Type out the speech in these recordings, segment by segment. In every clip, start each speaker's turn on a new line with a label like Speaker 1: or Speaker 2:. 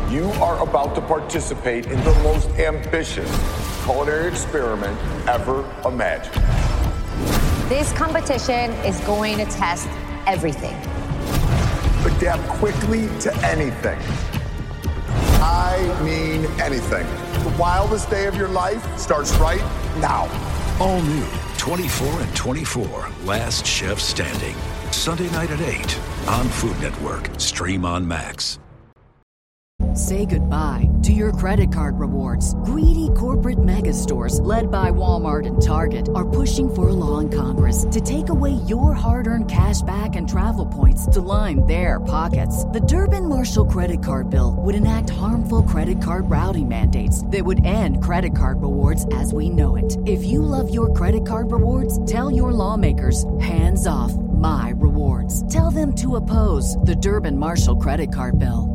Speaker 1: You are about to participate in the most ambitious culinary experiment ever imagined.
Speaker 2: This competition is going to test everything.
Speaker 1: Adapt quickly to anything. I mean anything. The wildest day of your life starts right now.
Speaker 3: All new 24 and 24, Last Chef Standing. Sunday night at 8 on Food Network. Stream on Max.
Speaker 4: Say goodbye to your credit card rewards. Greedy corporate mega stores, led by Walmart and Target, are pushing for a law in Congress to take away your hard-earned cash back and travel points to line their pockets. The Durbin-Marshall credit card bill would enact harmful credit card routing mandates that would end credit card rewards as we know it. If you love your credit card rewards, tell your lawmakers, hands off my rewards. Tell them to oppose the Durbin-Marshall credit card bill.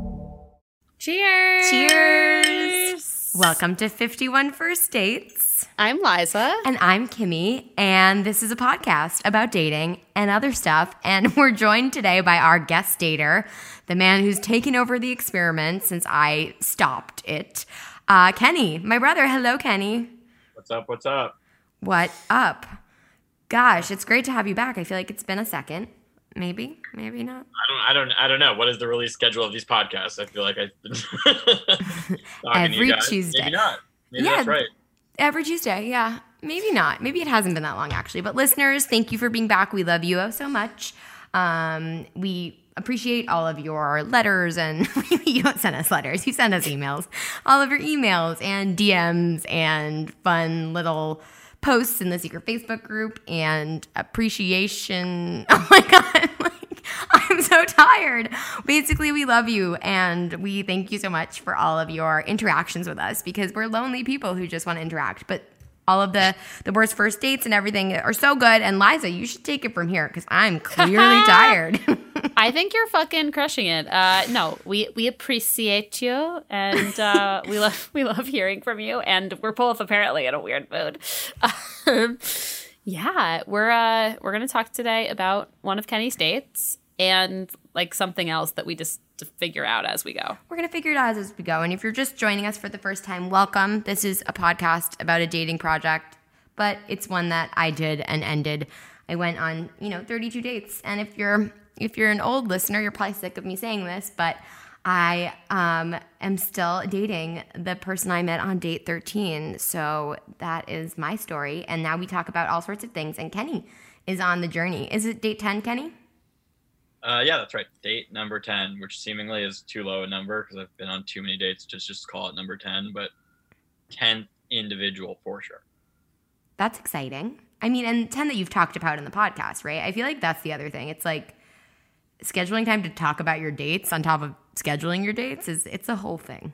Speaker 5: Cheers!
Speaker 6: Cheers! Welcome to 51 First Dates.
Speaker 5: I'm Liza.
Speaker 6: And I'm Kimmy, and this is a podcast about dating and other stuff. And we're joined today by our guest dater, the man who's taken over the experiment since I stopped it, Kenny, my brother. Hello, Kenny.
Speaker 7: What's up? What's up?
Speaker 6: What up? Gosh, it's great to have you back. I feel like it's been a second. Maybe not.
Speaker 7: I don't know. What is the release schedule of these podcasts? I feel like I've been talking
Speaker 6: Every
Speaker 7: to you guys.
Speaker 6: Tuesday.
Speaker 7: Maybe not. Maybe that's right.
Speaker 6: Every Tuesday, yeah. Maybe not. Maybe it hasn't been that long, actually. But listeners, thank you for being back. We love you so much. We appreciate all of your letters, and you don't send us letters. You send us emails. All of your emails and DMs and fun little posts in the secret Facebook group and appreciation. Oh my God. I'm so tired. Basically, we love you and we thank you so much for all of your interactions with us because we're lonely people who just want to interact. But all of the worst first dates and everything are so good. And Liza, you should take it from here because I'm clearly tired.
Speaker 5: I think you're fucking crushing it. No, we appreciate you, and we love hearing from you. And we're both apparently in a weird mood. Yeah, we're gonna talk today about one of Kenny's dates and like something else that we just to figure out as we go.
Speaker 6: We're going to figure it out as we go. And if you're just joining us for the first time, welcome. This is a podcast about a dating project, but it's one that I did and ended. I went on, 32 dates. And if you're an old listener, you're probably sick of me saying this, but I am still dating the person I met on date 13. So that is my story. And now we talk about all sorts of things. And Kenny is on the journey. Is it date 10, Kenny?
Speaker 7: Yeah, that's right. Date number 10, which seemingly is too low a number because I've been on too many dates to just call it number 10, but 10th individual for sure.
Speaker 6: That's exciting. I mean, and 10 that you've talked about in the podcast, right? I feel like that's the other thing. It's like scheduling time to talk about your dates on top of scheduling your dates it's a whole thing.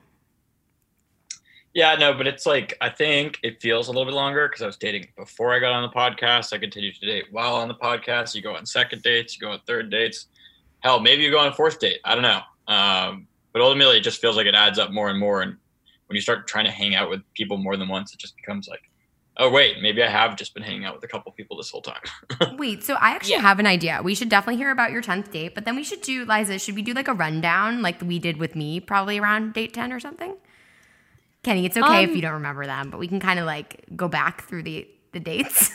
Speaker 7: Yeah, no, but it's like, I think it feels a little bit longer because I was dating before I got on the podcast. I continued to date while on the podcast. You go on second dates, you go on third dates. Hell, maybe you go on a fourth date. I don't know. But ultimately, it just feels like it adds up more and more. And when you start trying to hang out with people more than once, it just becomes like, oh, wait, maybe I have just been hanging out with a couple people this whole time.
Speaker 6: Wait, so I actually have an idea. We should definitely hear about your 10th date, but then we should do, Liza, should we do like a rundown like we did with me probably around date 10 or something? Kenny, it's okay if you don't remember them, but we can kind of like go back through the dates.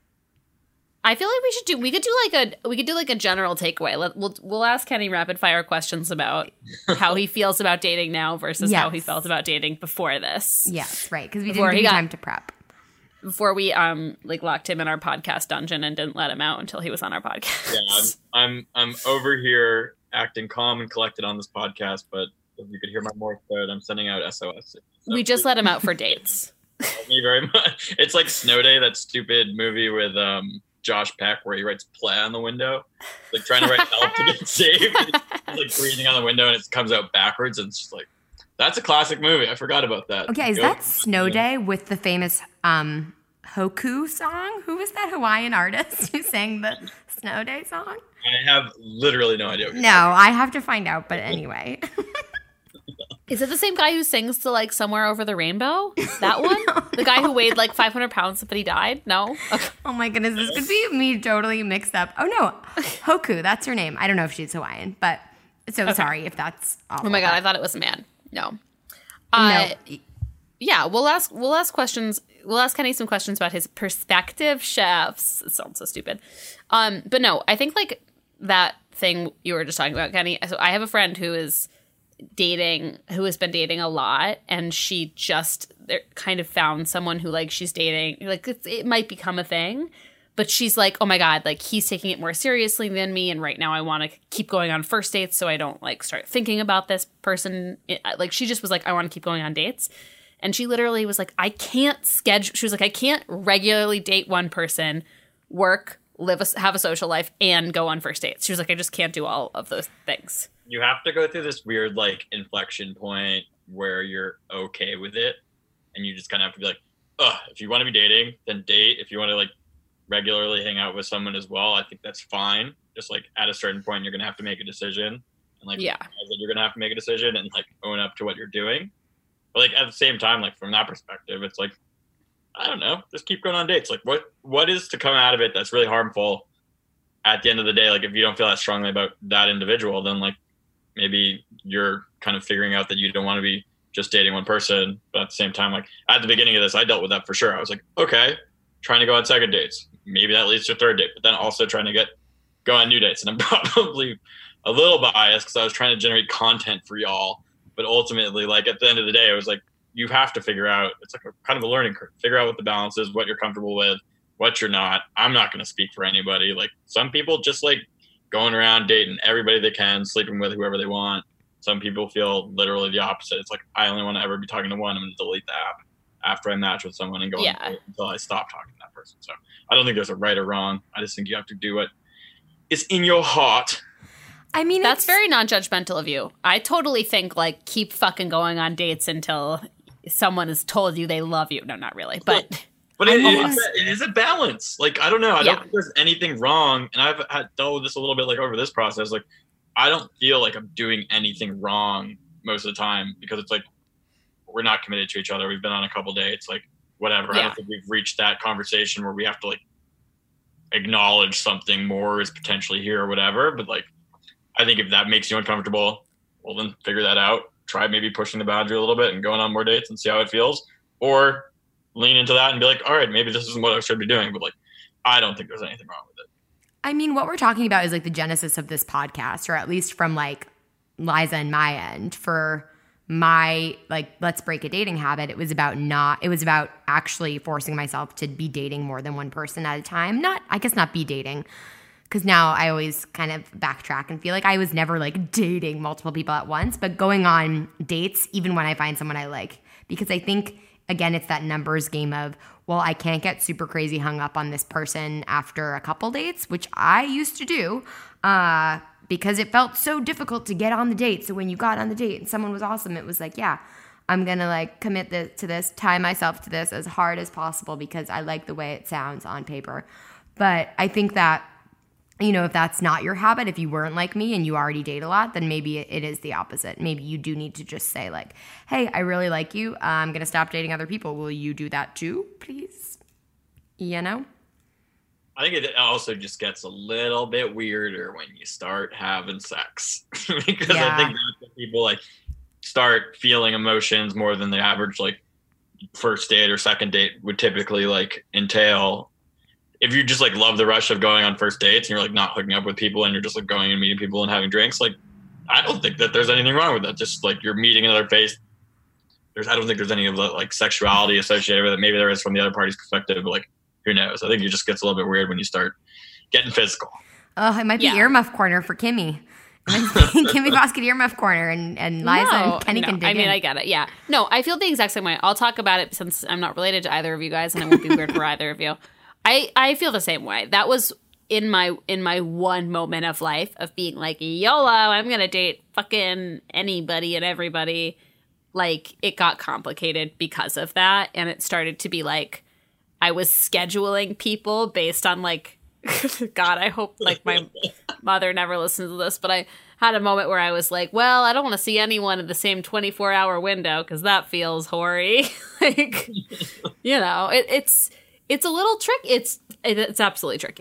Speaker 5: I feel like we could do like a general takeaway. We'll ask Kenny rapid fire questions about how he feels about dating now versus how he felt about dating before this.
Speaker 6: Yes, right, because we didn't give him time to prep.
Speaker 5: Before we locked him in our podcast dungeon and didn't let him out until he was on our podcast.
Speaker 7: Yeah, I'm over here acting calm and collected on this podcast, but if you could hear my Morse code, I'm sending out SOS. So
Speaker 5: we just let him out for dates.
Speaker 7: Thank you very much. It's like Snow Day, that stupid movie with Josh Peck where he writes play on the window, like trying to write help to get saved. He's like breathing on the window and it comes out backwards and it's just like, that's a classic movie. I forgot about that.
Speaker 6: Okay, is that Snow Day with the famous Hoku song? Who was that Hawaiian artist who sang the Snow Day song?
Speaker 7: I have literally no idea.
Speaker 6: No, I have to find out, but anyway.
Speaker 5: Is it the same guy who sings to like Somewhere Over the Rainbow? That one? No. The guy who weighed like 500 pounds but he died? No? Okay.
Speaker 6: Oh my goodness, this could be me totally mixed up. Oh no, Hoku, that's her name. I don't know if she's Hawaiian, but so sorry if that's awful.
Speaker 5: Oh my God, I thought it was a man. No.
Speaker 6: No.
Speaker 5: Yeah, we'll ask questions. We'll ask Kenny some questions about his prospective chefs. It sounds so stupid. But no, I think like that thing you were just talking about, Kenny. So I have a friend who has been dating a lot, and she just kind of found someone who like she's dating, like it might become a thing, but she's like, oh my God, like he's taking it more seriously than me, and right now I want to keep going on first dates so I don't like start thinking about this person. Like she just was like, I want to keep going on dates. And she literally was like, I can't regularly date one person, work, have a social life, and go on first dates. She was like, I just can't do all of those things.
Speaker 7: You have to go through this weird like inflection point where you're okay with it. And you just kind of have to be like, if you want to be dating, then date. If you want to like regularly hang out with someone as well, I think that's fine. Just like at a certain point, you're going to have to make a decision. And like, you're going to have to make a decision and like own up to what you're doing. But like at the same time, like from that perspective, it's like, I don't know, just keep going on dates. Like what is to come out of it that's really harmful at the end of the day? Like if you don't feel that strongly about that individual, then like maybe you're kind of figuring out that you don't want to be just dating one person. But at the same time, like at the beginning of this, I dealt with that for sure. I was like, okay, trying to go on second dates. Maybe that leads to a third date, but then also trying to go on new dates. And I'm probably a little biased because I was trying to generate content for y'all. But ultimately, like at the end of the day, it was like, you have to figure out, it's like a kind of a learning curve. Figure out what the balance is, what you're comfortable with, what you're not. I'm not going to speak for anybody. Like some people just like going around dating everybody they can, sleeping with whoever they want. Some people feel literally the opposite. It's like, I only want to ever be talking to one. I'm going to delete the app after I match with someone and go until I stop talking to that person. So I don't think there's a right or wrong. I just think you have to do what is in your heart.
Speaker 6: I mean,
Speaker 5: that's very non-judgmental of you. I totally think like keep fucking going on dates until someone has told you they love you. No, not really, but
Speaker 7: it is a balance. Like I don't know. I don't think there's anything wrong, and I've dealt with this a little bit like over this process. Like I don't feel like I'm doing anything wrong most of the time because it's like we're not committed to each other. We've been on a couple dates, like whatever. I don't think we've reached that conversation where we have to like acknowledge something more is potentially here or whatever. But like. I think if that makes you uncomfortable, well, then figure that out. Try maybe pushing the boundary a little bit and going on more dates and see how it feels. Or lean into that and be like, all right, maybe this isn't what I should be doing. But like, I don't think there's anything wrong with it.
Speaker 6: I mean, what we're talking about is like the genesis of this podcast, or at least from like Liza and my end. For my like, let's break a dating habit. It was about actually forcing myself to be dating more than one person at a time. Not be dating. Because now I always kind of backtrack and feel like I was never like dating multiple people at once, but going on dates even when I find someone I like. Because I think, again, it's that numbers game of, well, I can't get super crazy hung up on this person after a couple dates, which I used to do because it felt so difficult to get on the date. So when you got on the date and someone was awesome, it was like, yeah, I'm going to like commit to this, tie myself to this as hard as possible because I like the way it sounds on paper. But I think that, you know, if that's not your habit, if you weren't like me and you already date a lot, then maybe it is the opposite. Maybe you do need to just say like, hey, I really like you. I'm going to stop dating other people. Will you do that too, please? You know?
Speaker 7: I think it also just gets a little bit weirder when you start having sex. Because I think that's when people like start feeling emotions more than the average like first date or second date would typically like entail. If you just like love the rush of going on first dates and you're like not hooking up with people and you're just like going and meeting people and having drinks, like I don't think that there's anything wrong with that. Just like you're meeting another face. I don't think there's any of the like sexuality associated with it. Maybe there is from the other party's perspective, but like who knows? I think it just gets a little bit weird when you start getting physical.
Speaker 6: Oh, it might be earmuff corner for Kimmy. Kimmy Bosket earmuff corner and Liza and Kenny can dig in.
Speaker 5: I get it. Yeah. No, I feel the exact same way. I'll talk about it since I'm not related to either of you guys and it won't be weird for either of you. I feel the same way. That was in my one moment of life of being like, YOLO, I'm going to date fucking anybody and everybody. Like, it got complicated because of that. And it started to be like, I was scheduling people based on like, God, I hope like my mother never listens to this, but I had a moment where I was like, well, I don't want to see anyone in the same 24-hour window because that feels hoary. Like, you know, it's a little tricky. It's absolutely tricky.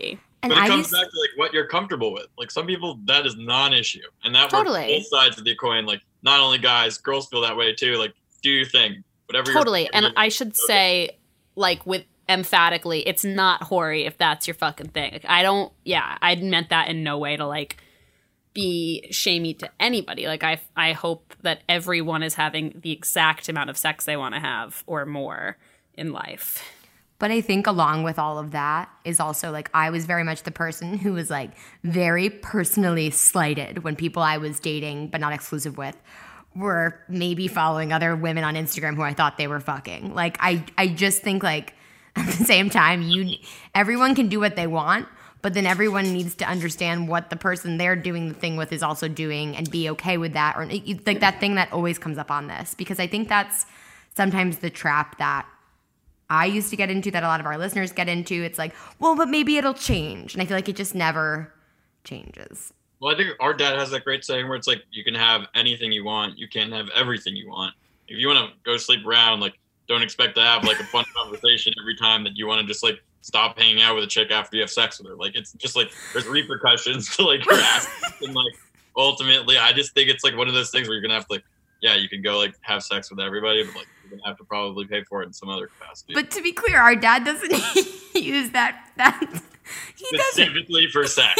Speaker 6: And
Speaker 7: but it comes back to like what you're comfortable with. Like some people, that is non-issue, and that works both sides of the coin. Like not only guys, girls feel that way too. Like do your thing, whatever.
Speaker 5: Totally, and I should say, like with emphatically, it's not hoary if that's your fucking thing. Like, I meant that in no way to like be shamey to anybody. Like I hope that everyone is having the exact amount of sex they want to have or more in life.
Speaker 6: But I think along with all of that is also like I was very much the person who was like very personally slighted when people I was dating but not exclusive with were maybe following other women on Instagram who I thought they were fucking. Like I just think like at the same time everyone can do what they want, but then everyone needs to understand what the person they're doing the thing with is also doing and be okay with that, or like that thing that always comes up on this, because I think that's sometimes the trap that I used to get into, that a lot of our listeners get into. It's like, well, but maybe it'll change. And I feel like it just never changes.
Speaker 7: Well, I think our dad has that great saying where it's like, you can have anything you want. You can't have everything you want. If you want to go sleep around, like, don't expect to have like a fun conversation every time that you want to just like stop hanging out with a chick after you have sex with her. Like, it's just like, there's repercussions to like your actions. And like, ultimately, I just think it's like one of those things where you're going to have to like, yeah, you can go like have sex with everybody, but like you're gonna have to probably pay for it in some other capacity.
Speaker 6: But to be clear, our dad doesn't use that. He
Speaker 7: specifically
Speaker 6: doesn't.
Speaker 7: For sex.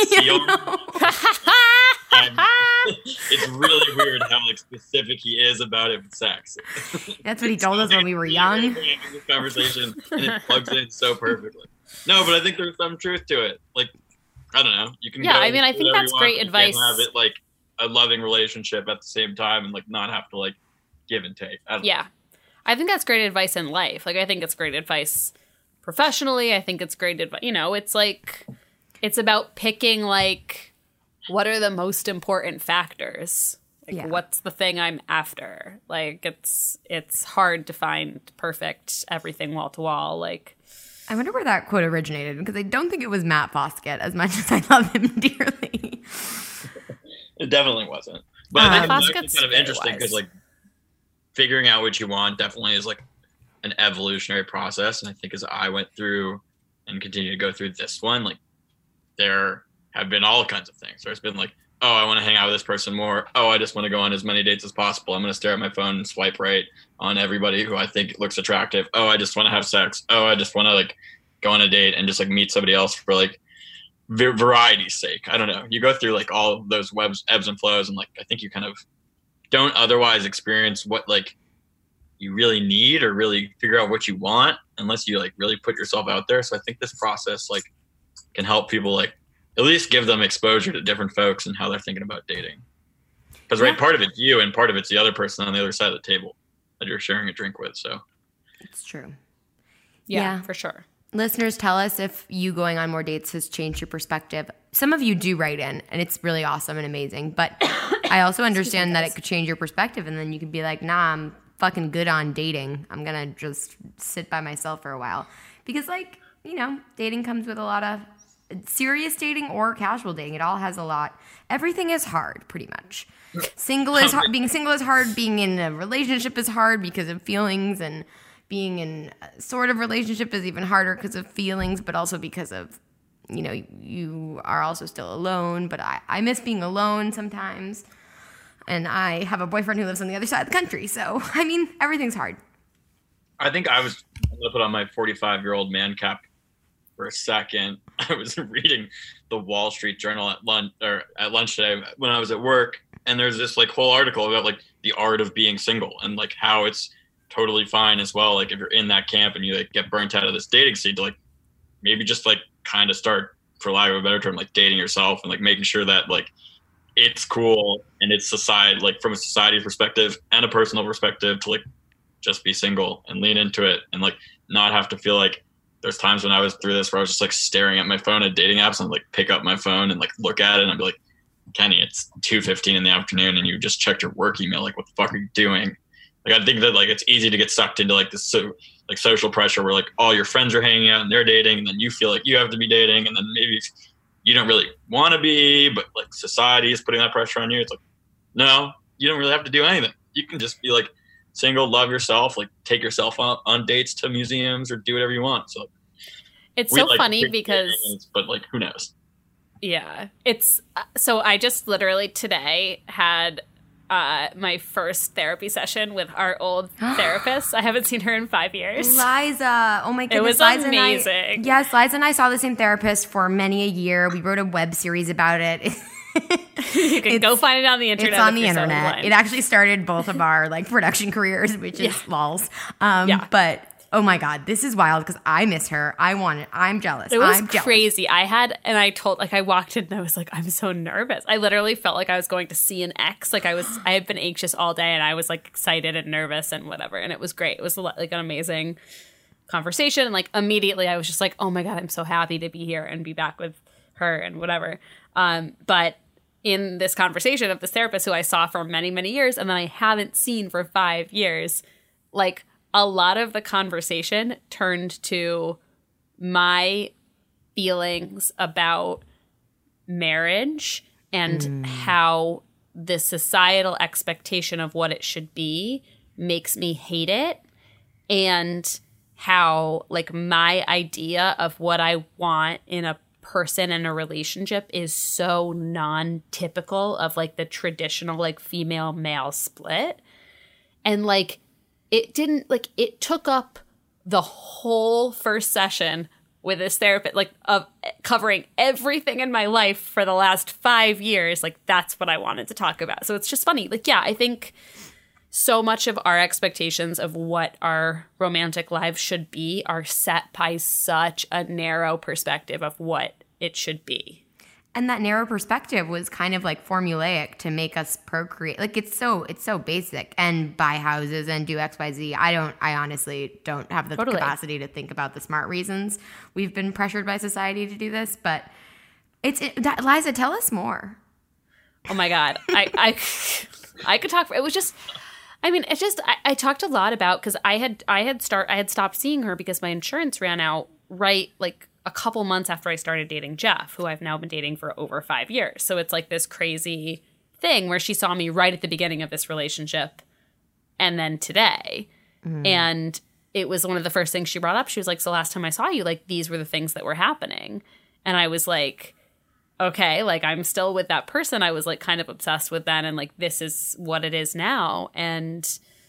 Speaker 7: And it's really weird how like specific he is about it with sex.
Speaker 6: That's what he told us when we were young.
Speaker 7: This conversation, and it plugs in so perfectly. No, but I think there's some truth to it. Like, I don't know. You can.
Speaker 5: Yeah, I mean, I think that's great advice.
Speaker 7: Have it like a loving relationship at the same time, and like not have to like give and take.
Speaker 5: Yeah, I think that's great advice in life. Like, I think it's great advice professionally. I think it's great advice. You know, it's like it's about picking like what are the most important factors. Like, what's the thing I'm after? Like, it's hard to find perfect everything wall to wall. Like,
Speaker 6: I wonder where that quote originated, because I don't think it was Matt Foskett, as much as I love him dearly.
Speaker 7: It definitely wasn't. But I think it's actually kind of interesting because like figuring out what you want definitely is like an evolutionary process. And I think as I went through and continue to go through this one, like there have been all kinds of things. There's been like, oh, I want to hang out with this person more. Oh, I just want to go on as many dates as possible. I'm going to stare at my phone and swipe right on everybody who I think looks attractive. Oh, I just want to have sex. Oh, I just want to like go on a date and just like meet somebody else for like variety's sake. I don't know. You go through like all of those ebbs and flows, and like I think you kind of don't otherwise experience what like you really need or really figure out what you want unless you like really put yourself out there. So I think this process like can help people like at least give them exposure to different folks and how they're thinking about dating. Because right, part of it's you and part of it's the other person on the other side of the table that you're sharing a drink with. So
Speaker 6: it's true.
Speaker 5: Yeah, for sure.
Speaker 6: Listeners, tell us if you going on more dates has changed your perspective. Some of you do write in, and it's really awesome and amazing. But I also understand that it could change your perspective, and then you could be like, nah, I'm fucking good on dating. I'm going to just sit by myself for a while. Because, like, you know, dating comes with a lot of serious dating or casual dating. It all has a lot. Everything is hard, pretty much. Single is hard. Being single is hard. Being in a relationship is hard because of feelings, and being in a sort of relationship is even harder because of feelings, but also because of, you know, you are also still alone. But I miss being alone sometimes. And I have a boyfriend who lives on the other side of the country. So, I mean, everyth's hard.
Speaker 7: I think I'm going to put on my 45-year-old man cap for a second. I was reading the Wall Street Journal at lunch today when I was at work. And there's this like whole article about like the art of being single and like how it's totally fine as well. Like if you're in that camp and you like get burnt out of this dating scene, to like maybe just like kind of start, for lack of a better term, like dating yourself and like making sure that like it's cool and it's society, like from a society perspective and a personal perspective, to like just be single and lean into it and like not have to feel like there's times when I was through this where I was just like staring at my phone at dating apps and like pick up my phone and like look at it and I'd be like, Kenny, it's 2:15 in the afternoon and you just checked your work email. Like, what the fuck are you doing? Like, I think that like it's easy to get sucked into like this like social pressure where like all your friends are hanging out and they're dating, and then you feel like you have to be dating, and then maybe you don't really want to be, but like society is putting that pressure on you. It's like, no, you don't really have to do anything. You can just be like single, love yourself, like take yourself on dates to museums or do whatever you want. So
Speaker 5: It's so funny because,
Speaker 7: but like, who knows?
Speaker 5: Yeah, it's so I just literally today had my first therapy session with our old therapist. I haven't seen her in 5 years.
Speaker 6: Liza, oh my goodness,
Speaker 5: it was
Speaker 6: Liza
Speaker 5: amazing.
Speaker 6: Yes, Liza and I saw the same therapist for many a year. We wrote a web series about it.
Speaker 5: You can go find it on the internet.
Speaker 6: It's on the internet. It actually started both of our like production careers, which is lols. But oh my God, this is wild because I miss her. I'm jealous.
Speaker 5: It was crazy. I walked in and I was like, I'm so nervous. I literally felt like I was going to see an ex. Like I had been anxious all day and I was like excited and nervous and whatever. And it was great. It was like an amazing conversation. And like immediately I was just like, oh my God, I'm so happy to be here and be back with her and whatever. But in this conversation of this therapist who I saw for many, many years and then I haven't seen for 5 years, like a lot of the conversation turned to my feelings about marriage and how the societal expectation of what it should be makes me hate it, and how like my idea of what I want in a person in a relationship is so non-typical of like the traditional like female male split. And like it took up the whole first session with this therapist, like of covering everything in my life for the last 5 years. Like that's what I wanted to talk about. So it's just funny. Like, yeah, I think so much of our expectations of what our romantic lives should be are set by such a narrow perspective of what it should be.
Speaker 6: And that narrow perspective was kind of like formulaic to make us procreate. Like it's so basic, and buy houses and do XYZ. I honestly don't have the capacity to think about the smart reasons we've been pressured by society to do this. But Liza, tell us more.
Speaker 5: Oh my God. I could talk for, it was just, I mean, it's just, I talked a lot about, cause I had stopped seeing her because my insurance ran out right like a couple months after I started dating Jeff, who I've now been dating for over 5 years. So it's like this crazy thing where she saw me right at the beginning of this relationship and then today. And it was one of the first things she brought up. She was like, so last time I saw you, like these were the things that were happening. And I was like, okay, like I'm still with that person I was like kind of obsessed with then. And like, this is what it is now. And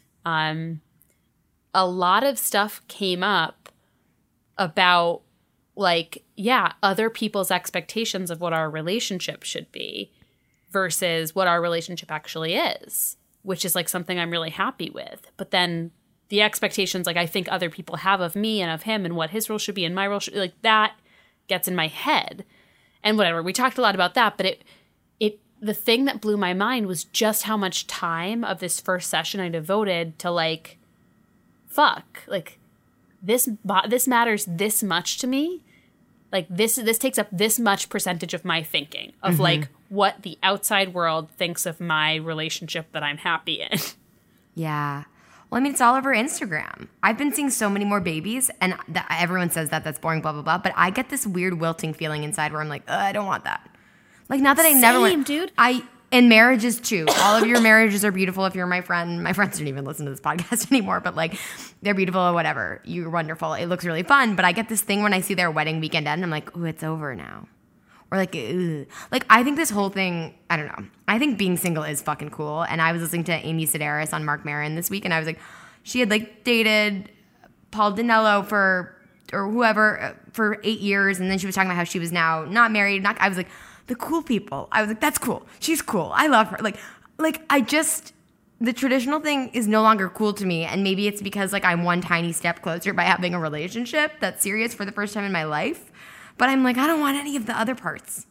Speaker 5: a lot of stuff came up about like, yeah, other people's expectations of what our relationship should be versus what our relationship actually is, which is like something I'm really happy with. But then the expectations like I think other people have of me and of him and what his role should be and my role should be, like that gets in my head. And whatever, we talked a lot about that, but the thing that blew my mind was just how much time of this first session I devoted to like, fuck, like this matters this much to me. Like this takes up this much percentage of my thinking of like what the outside world thinks of my relationship that I'm happy in.
Speaker 6: Yeah. Well, I mean, it's all over Instagram. I've been seeing so many more babies, and everyone says that's boring, blah, blah, blah. But I get this weird wilting feeling inside where I'm like, I don't want that. Like, not that I never went.
Speaker 5: Dude.
Speaker 6: And marriages, too. All of your marriages are beautiful if you're my friend. My friends don't even listen to this podcast anymore, but, like, they're beautiful or whatever. You're wonderful. It looks really fun. But I get this thing when I see their wedding weekend end, I'm like, ooh, it's over now. Or, like, ugh. Like, I think this whole thing, I don't know. I think being single is fucking cool. And I was listening to Amy Sedaris on Marc Maron this week, and I was like, she had, like, dated Paul Dinello or whoever for 8 years, and then she was talking about how she was now not married. I was like, the cool people. I was like, that's cool. She's cool. I love her. Like the traditional thing is no longer cool to me. And maybe it's because like I'm one tiny step closer by having a relationship that's serious for the first time in my life. But I'm like, I don't want any of the other parts.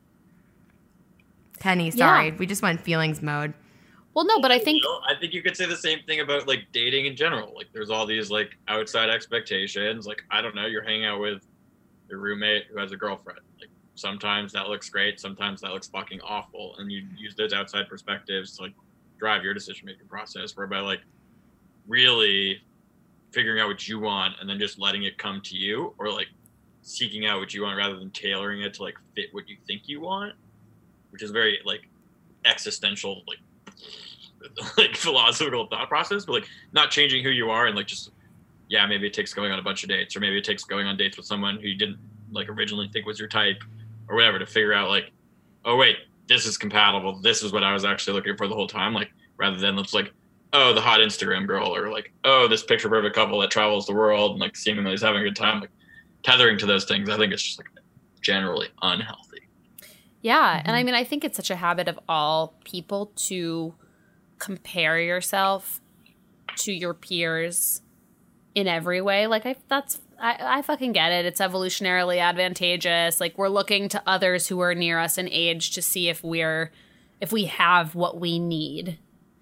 Speaker 6: Penny, sorry. Yeah. We just went feelings mode.
Speaker 5: Well, no, but I think
Speaker 7: you could say the same thing about like dating in general. Like there's all these like outside expectations. Like, I don't know, you're hanging out with your roommate who has a girlfriend. Like, sometimes that looks great, sometimes that looks fucking awful, and you use those outside perspectives to like drive your decision-making process, whereby like really figuring out what you want and then just letting it come to you, or like seeking out what you want rather than tailoring it to like fit what you think you want, which is very like existential, like philosophical thought process, but like not changing who you are and like just yeah, maybe it takes going on a bunch of dates, or maybe it takes going on dates with someone who you didn't like originally think was your type or whatever, to figure out like, oh wait, this is compatible. This is what I was actually looking for the whole time. Like, rather than it's like, oh, the hot Instagram girl, or like, oh, this picture perfect couple that travels the world and like seemingly is having a good time. Like, tethering to those things, I think it's just like generally unhealthy.
Speaker 5: Yeah. And I mean, I think it's such a habit of all people to compare yourself to your peers in every way. Like, I fucking get it. It's evolutionarily advantageous. Like, we're looking to others who are near us in age to see if we have what we need.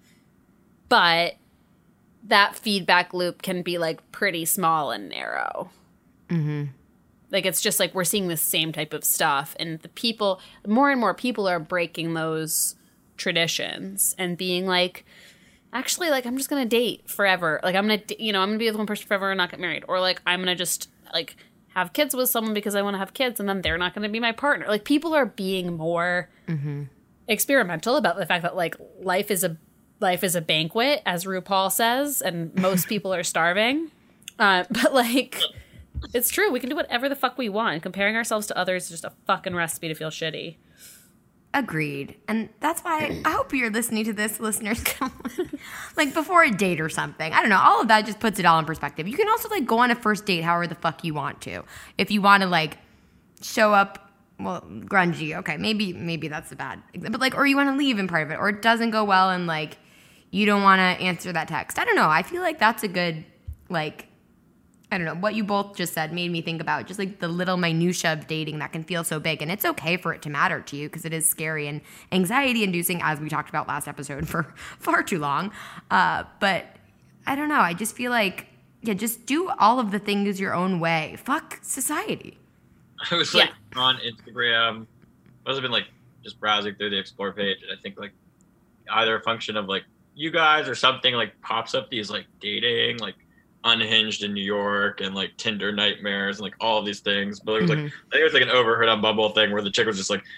Speaker 5: But that feedback loop can be like pretty small and narrow. Mm-hmm. Like, it's just like we're seeing the same type of stuff, and more and more people are breaking those traditions and being like, actually, like, I'm just going to date forever. Like, I'm going to, I'm going to be with one person forever and not get married. Or, like, I'm going to just, like, have kids with someone because I want to have kids, and then they're not going to be my partner. Like, people are being more experimental about the fact that, like, life is a banquet, as RuPaul says, and most people are starving. But, like, it's true. We can do whatever the fuck we want. Comparing ourselves to others is just a fucking recipe to feel shitty.
Speaker 6: Agreed. And that's why I hope you're listening to this, listeners. Like, before a date or something. I don't know. All of that just puts it all in perspective. You can also, like, go on a first date however the fuck you want to. If you want to, like, show up, well, grungy. Okay, maybe that's a bad. But, like, or you want to leave in part of it. Or it doesn't go well and, like, you don't want to answer that text. I don't know. I feel like that's a good, like, I don't know, what you both just said made me think about just like the little minutia of dating that can feel so big. And it's okay for it to matter to you because it is scary and anxiety inducing, as we talked about last episode, for far too long. But I don't know. I just feel like, yeah, just do all of the things your own way. Fuck society.
Speaker 7: I was like on Instagram, must have been like just browsing through the explore page. And I think like either a function of like you guys or something like pops up these like dating, like Unhinged in New York and like Tinder nightmares and like all of these things. But it was like, I think it was like an overheard on Bumble thing where the chick was just like,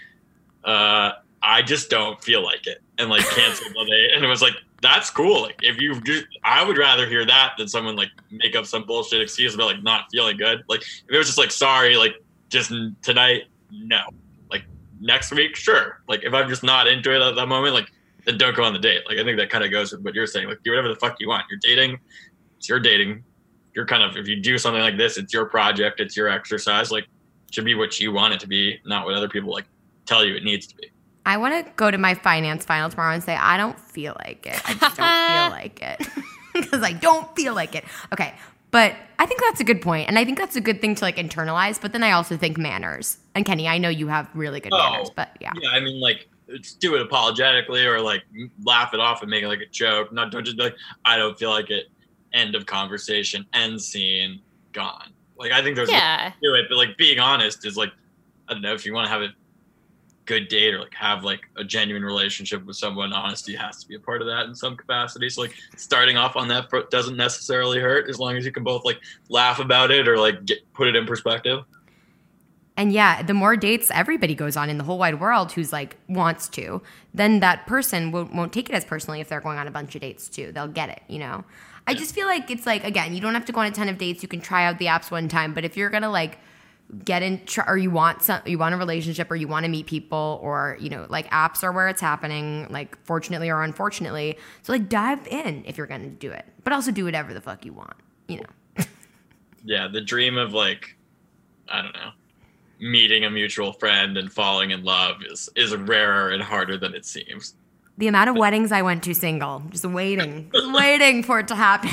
Speaker 7: I just don't feel like it, and like canceled the date. And it was like, that's cool. Like if you do, I would rather hear that than someone like make up some bullshit excuse about like not feeling good. Like if it was just like, sorry, like just tonight, no. Like next week, sure. Like if I'm just not into it at that moment, like then don't go on the date. Like I think that kind of goes with what you're saying. Like do whatever the fuck you want. You're dating. It's your dating. You're kind of, if you do something like this, it's your project, it's your exercise. Like, it should be what you want it to be, not what other people like tell you it needs to be.
Speaker 6: I want to go to my finance final tomorrow and say, I don't feel like it. I just don't feel like it. Because I don't feel like it. Okay. But I think that's a good point. And I think that's a good thing to like internalize. But then I also think manners. And Kenny, I know you have really good manners, but yeah.
Speaker 7: Yeah, I mean, like, just do it apologetically or like laugh it off and make it like a joke. Don't just be like, I don't feel like it. End of conversation, end scene, gone. Like I think there's ways to do it, but like being honest is like, I don't know, if you want to have a good date or like have like a genuine relationship with someone, honesty has to be a part of that in some capacity. So like starting off on that foot doesn't necessarily hurt as long as you can both like laugh about it or like put it in perspective.
Speaker 6: And yeah, the more dates everybody goes on in the whole wide world who's like wants to, then that person won't take it as personally if they're going on a bunch of dates too. They'll get it, you know? I just feel like it's like, again, you don't have to go on a ton of dates. You can try out the apps one time. But if you're going to like get in or you want a relationship or you want to meet people or, you know, like apps are where it's happening, like fortunately or unfortunately. So like dive in if you're going to do it. But also do whatever the fuck you want, you know?
Speaker 7: Yeah, the dream of like, I don't know, meeting a mutual friend and falling in love is rarer and harder than it seems.
Speaker 6: The amount of weddings I went to single, just waiting for it to happen.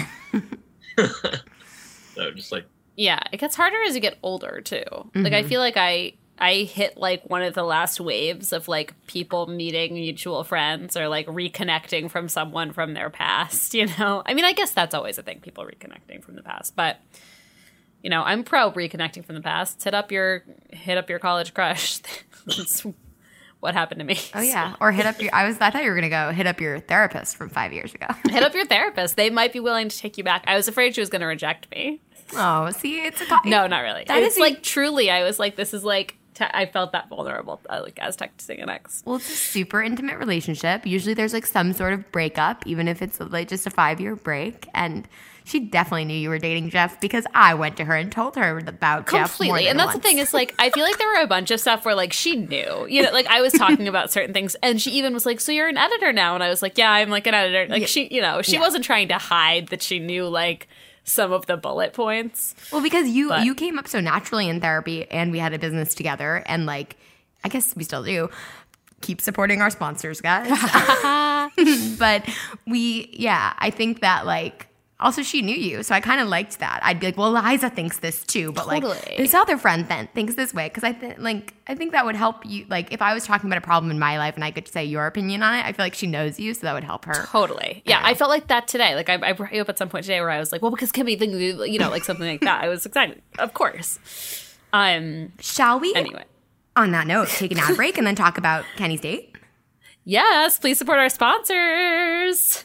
Speaker 7: So just like,
Speaker 5: yeah, it gets harder as you get older too. Mm-hmm. Like I feel like I hit like one of the last waves of like people meeting mutual friends or like reconnecting from someone from their past, you know? I mean, I guess that's always a thing, people reconnecting from the past, but you know, I'm pro reconnecting from the past. Hit up your college crush. That's what happened to me.
Speaker 6: Oh yeah, or hit up your. I thought you were gonna go hit up your therapist from 5 years ago.
Speaker 5: Hit up your therapist. They might be willing to take you back. I was afraid she was gonna reject me.
Speaker 6: Oh, see, it's a
Speaker 5: no, not really. It's like truly. I was like, this is like I felt that vulnerable, like as texting an ex.
Speaker 6: Well, it's a super intimate relationship. Usually there's like some sort of breakup, even if it's like just a 5-year break. And she definitely knew you were dating Jeff because I went to her and told her about Jeff more than
Speaker 5: And that's
Speaker 6: once.
Speaker 5: the thing is like, I feel like there were a bunch of stuff where like she knew, you know, like I was talking about certain things and she even was like, so you're an editor now? And I was like, yeah, I'm like an editor. Like she, you know, she wasn't trying to hide that she knew like some of the bullet points.
Speaker 6: Well, because you came up so naturally in therapy and we had a business together and like, I guess we still do. Keep supporting our sponsors, guys. But I think that like, also she knew you. So I kind of liked that. I'd be like, well, Liza thinks this too. But like this other friend then thinks this way. Cause I think that would help you. Like if I was talking about a problem in my life and I could say your opinion on it, I feel like she knows you. So that would help her.
Speaker 5: Totally. Yeah. I felt like that today. Like I brought you up at some point today where I was like, well, because Kimmy thinks, you know, like something like that. I was excited. Of course.
Speaker 6: Shall we?
Speaker 5: Anyway.
Speaker 6: On that note, take an ad break and then talk about Kenny's date?
Speaker 5: Yes, please support our sponsors.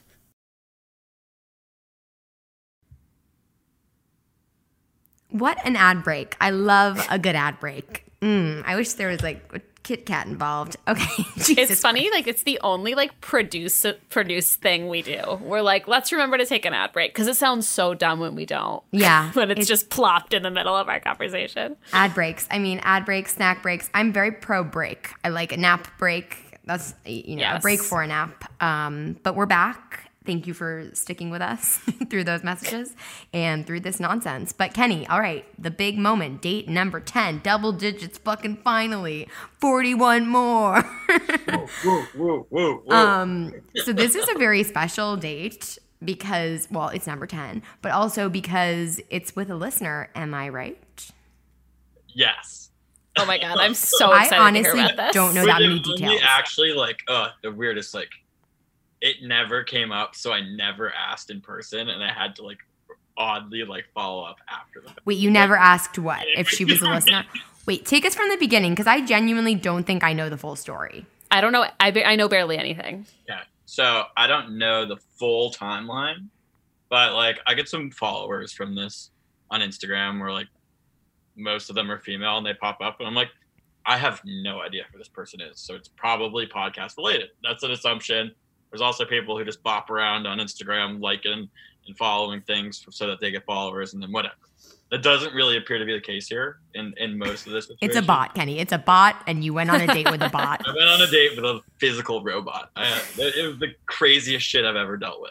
Speaker 6: What an ad break. I love a good ad break. I wish there was like a Kit Kat involved. Okay.
Speaker 5: It's funny, like it's the only like produce thing we do. We're like, let's remember to take an ad break because it sounds so dumb when we don't.
Speaker 6: Yeah.
Speaker 5: When it's just plopped in the middle of our conversation.
Speaker 6: Ad breaks. I mean, ad breaks, snack breaks. I'm very pro break. I like a nap break. That's, you know, a break for a nap. But we're back. Thank you for sticking with us through those messages and through this nonsense. But Kenny, all right, the big moment, date number 10, double digits, fucking finally, 41 more.
Speaker 7: Whoa.
Speaker 6: So this is a very special date because, well, it's number 10, but also because it's with a listener. Am I right?
Speaker 7: Yes.
Speaker 5: Oh my God, I'm so excited
Speaker 6: I honestly
Speaker 5: to hear about this.
Speaker 6: don't know that many details.
Speaker 7: Actually, like, the weirdest, like, it never came up, so I never asked in person, and I had to like oddly like follow up after the fact.
Speaker 6: Wait, you never asked what if she was a listener? Wait, take us from the beginning because I genuinely don't think I know the full story.
Speaker 5: I don't know. I know barely anything.
Speaker 7: Yeah, so I don't know the full timeline, but like I get some followers from this on Instagram where like most of them are female and they pop up, and I'm like, I have no idea who this person is, so it's probably podcast related. That's an assumption. There's also people who just bop around on Instagram, liking and following things so that they get followers and then whatever. That doesn't really appear to be the case here in most of this situation.
Speaker 6: It's a bot, Kenny. It's a bot, and you went on a date with a bot.
Speaker 7: I went on a date with a physical robot. It was the craziest shit I've ever dealt with.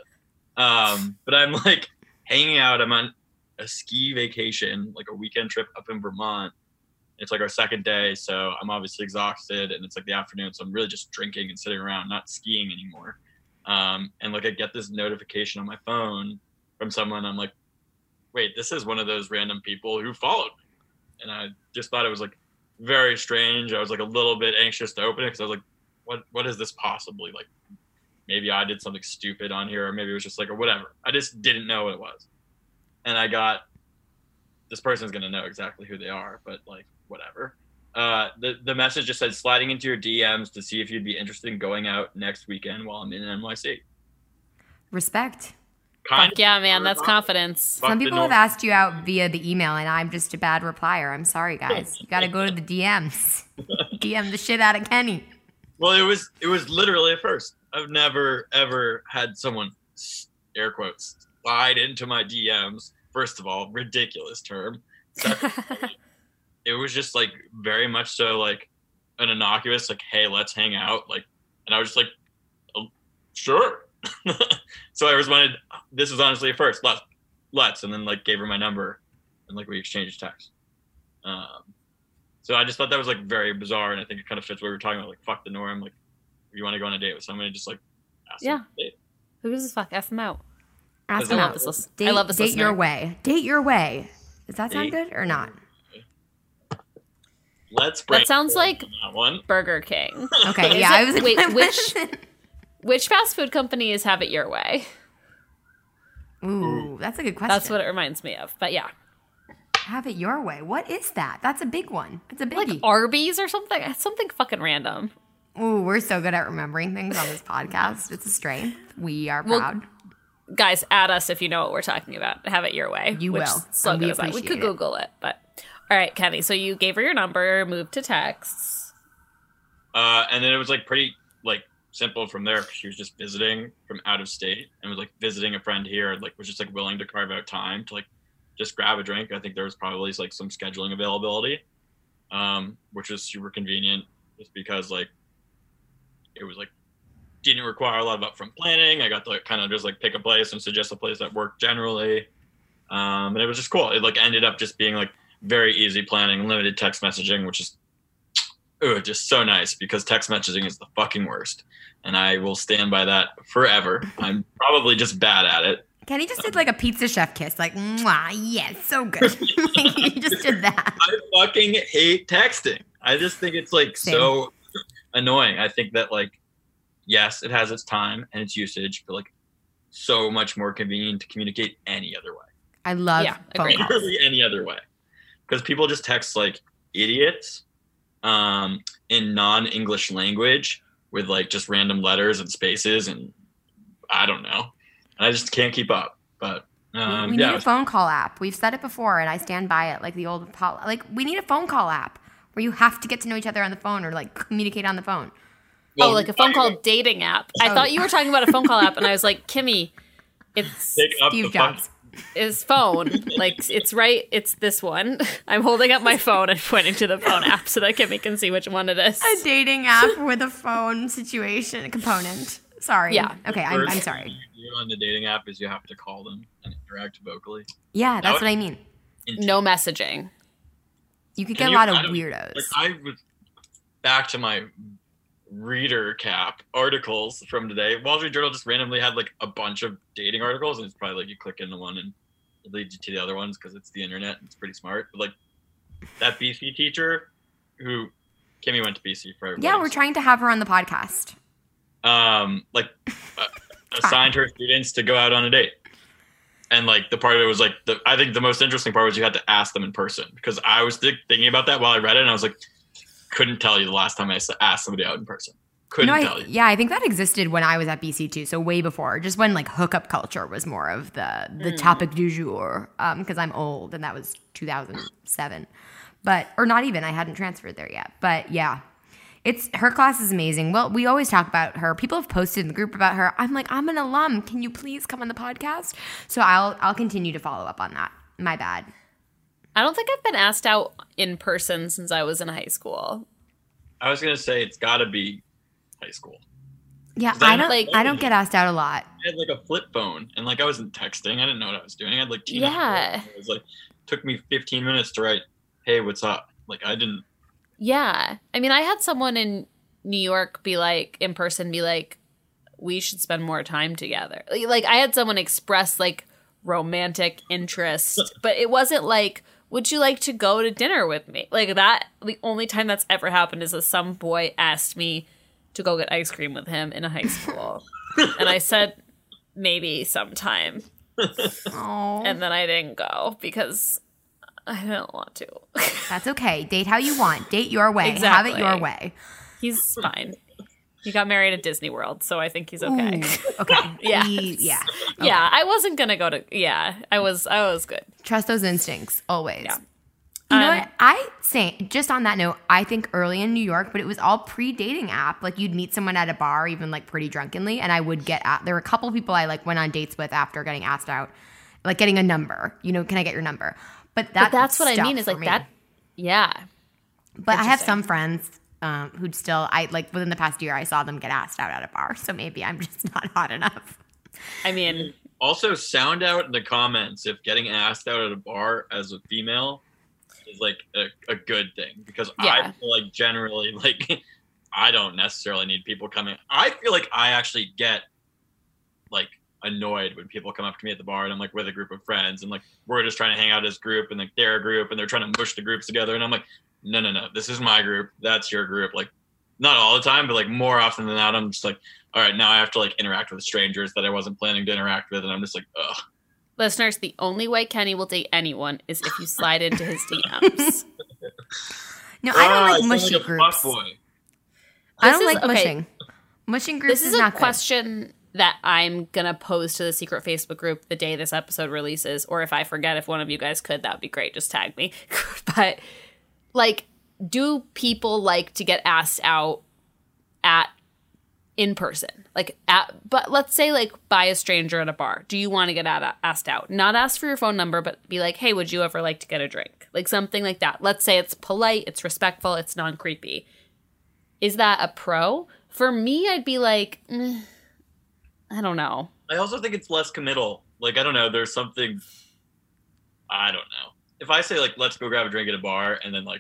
Speaker 7: But I'm like hanging out. I'm on a ski vacation, like a weekend trip up in Vermont. It's like our second day, so I'm obviously exhausted, and it's like the afternoon, so I'm really just drinking and sitting around, not skiing anymore. And like I get this notification on my phone from someone. I'm like, wait, this is one of those random people who followed me. And I just thought it was like very strange. I was like a little bit anxious to open it because I was like, what is this possibly? Like maybe I did something stupid on here, or maybe it was just like, or whatever. I just didn't know what it was. And I got, this person's going to know exactly who they are, but like, whatever. The message just said sliding into your DMs to see if you'd be interested in going out next weekend while I'm in NYC.
Speaker 6: Respect.
Speaker 5: Yeah, man, that's confidence.
Speaker 6: Some people have asked you out via the email, and I'm just a bad replier. I'm sorry, guys. You got to go to the DMs. DM the shit out of Kenny.
Speaker 7: Well, it was literally a first. I've never ever had someone, air quotes, slide into my DMs. First of all, ridiculous term. Secondly, it was just like very much so like an innocuous, like, hey, let's hang out. Like, and I was just like, oh, sure. So I responded, this was honestly a first, let's, and then like gave her my number and like we exchanged text. So I just thought that was like very bizarre. And I think it kind of fits what we were talking about. Like, fuck the norm. Like, if you want to go on a date with somebody, just like ask them to date.
Speaker 5: Who gives a fuck? Ask them out.
Speaker 6: Ask them out.
Speaker 5: I love this
Speaker 6: Date
Speaker 5: listener.
Speaker 6: your way. Date your way. Does that sound good or not?
Speaker 7: Let's break.
Speaker 5: That sounds like
Speaker 7: that one.
Speaker 5: Burger King.
Speaker 6: Okay, yeah. I was like,
Speaker 5: wait, which fast food company is Have It Your Way?
Speaker 6: Ooh, that's a good question.
Speaker 5: That's what it reminds me of. But yeah.
Speaker 6: Have It Your Way. What is that? That's a big one. It's a biggie.
Speaker 5: Like Arby's or something. Something fucking random.
Speaker 6: Ooh, we're so good at remembering things on this podcast. It's a strength. We are proud.
Speaker 5: Guys, add us if you know what we're talking about. Have It Your Way.
Speaker 6: You will.
Speaker 5: So
Speaker 6: and we
Speaker 5: goes on. We
Speaker 6: appreciate
Speaker 5: could
Speaker 6: it.
Speaker 5: Google it, but all All right, Kenny. So you gave her your number, moved to texts.
Speaker 7: And then it was like pretty like simple from there. She was just visiting from out of state and was like visiting a friend here and like was just like willing to carve out time to like just grab a drink. I think there was probably like some scheduling availability, which was super convenient just because like it was like didn't require a lot of upfront planning. I got to like, kind of just like pick a place and suggest a place that worked generally. And it was just cool. It like ended up just being like very easy planning, limited text messaging, which is just so nice because text messaging is the fucking worst. And I will stand by that forever. I'm probably just bad at it.
Speaker 6: Kenny just did like a pizza chef kiss, like, mwah, yes, so good. You just did that.
Speaker 7: I fucking hate texting. I just think it's like so annoying. I think that like, yes, it has its time and its usage, but like so much more convenient to communicate any other way.
Speaker 6: I love phone calls.
Speaker 7: Literally any other way. Because people just text like idiots in non-English language with like just random letters and spaces and I don't know. I just can't keep up. But
Speaker 6: we need a phone call app. We've said it before and I stand by it. Like the old we need a phone call app where you have to get to know each other on the phone or like communicate on the phone.
Speaker 5: Well, like a phone call dating app. I thought you were talking about a phone call app and I was like, Kimmy, it's
Speaker 6: Steve Jobs.
Speaker 5: His phone, like it's right. It's this one. I'm holding up my phone and pointing to the phone app so that Kimmy can see which one it is.
Speaker 6: A dating app with a phone situation component. Sorry.
Speaker 5: Yeah.
Speaker 6: Okay. I'm sorry.
Speaker 7: You on the dating app is you have to call them and interact vocally.
Speaker 6: Yeah, that's what I mean.
Speaker 5: No messaging.
Speaker 6: You could get a lot of weirdos.
Speaker 7: Like I was back to my reader cap articles from today. Wall Street Journal just randomly had like a bunch of dating articles and it's probably like you click into one and it leads you to the other ones because it's the internet and it's pretty smart. But like that BC teacher who Kimmy went to BC for everybody.
Speaker 6: Yeah, we're trying to have her on the podcast.
Speaker 7: Assigned her students to go out on a date. And like the part of it was like I think the most interesting part was you had to ask them in person because I was thinking about that while I read it and I was like, couldn't tell you the last time I asked somebody out in person. Couldn't tell you.
Speaker 6: Yeah, I think that existed when I was at BC too. So way before, just when like hookup culture was more of the topic du jour. Because I'm old and that was 2007, or not even. I hadn't transferred there yet. But yeah, her class is amazing. Well, we always talk about her. People have posted in the group about her. I'm like, I'm an alum. Can you please come on the podcast? So I'll continue to follow up on that. My bad.
Speaker 5: I don't think I've been asked out in person since I was in high school.
Speaker 7: I was gonna say it's got to be high school.
Speaker 6: Yeah, I don't get asked out a lot.
Speaker 7: I had like a flip phone and like I wasn't texting. I didn't know what I was doing. I had like
Speaker 5: It
Speaker 7: was like took me 15 minutes to write, "Hey, what's up?" Like I didn't.
Speaker 5: Yeah, I mean, I had someone in New York be like, in person, be like, "We should spend more time together." Like I had someone express like romantic interest, but it wasn't like, would you like to go to dinner with me? Like that, the only time that's ever happened is that some boy asked me to go get ice cream with him in a high school. And I said, maybe sometime. And then I didn't go because I didn't want to.
Speaker 6: That's okay. Date how you want. Date your way.
Speaker 5: Exactly.
Speaker 6: Have it your way.
Speaker 5: He's fine. He got married at Disney World, so I think he's okay.
Speaker 6: Ooh, okay.
Speaker 5: Yeah.
Speaker 6: Okay.
Speaker 5: Yeah, I wasn't going to go to... Yeah, I was good.
Speaker 6: Trust those instincts, always.
Speaker 5: Yeah.
Speaker 6: You know what? I say, just on that note, I think early in New York, but it was all pre-dating app. Like, you'd meet someone at a bar, even, like, pretty drunkenly, and I would get... There were a couple of people I, like, went on dates with after getting asked out. Like, getting a number. You know, can I get your number? But that's
Speaker 5: what I mean, is, like, that... Yeah.
Speaker 6: But I have some friends... who'd still, within the past year, I saw them get asked out at a bar. So maybe I'm just not hot enough.
Speaker 5: I mean,
Speaker 7: also sound out in the comments if getting asked out at a bar as a female is like a good thing, because I feel like generally, like, I don't necessarily need people coming. I feel like I actually get like annoyed when people come up to me at the bar and I'm like with a group of friends and like we're just trying to hang out as a group and like they're a group and they're trying to mush the groups together and I'm like, no, this is my group, that's your group. Like, not all the time, but like more often than not, I'm just like, all right, now I have to like interact with strangers that I wasn't planning to interact with, and I'm just like, ugh.
Speaker 5: Listeners, the only way Kenny will date anyone is if you slide into his DMs.
Speaker 6: No, I don't like mushy groups.
Speaker 7: Boy.
Speaker 6: I don't like mushing. Mushing groups
Speaker 5: This is
Speaker 6: not
Speaker 5: a question that I'm going to post to the secret Facebook group the day this episode releases. Or if I forget, if one of you guys could, that would be great. Just tag me. But, like, do people like to get asked out in person? Like, but let's say, like, by a stranger at a bar. Do you want to get asked out? Not ask for your phone number, but be like, hey, would you ever like to get a drink? Like, something like that. Let's say it's polite, it's respectful, it's non-creepy. Is that a pro? For me, I'd be like, I don't know.
Speaker 7: I also think it's less committal. Like, I don't know. There's something, I don't know. If I say, like, let's go grab a drink at a bar, and then, like,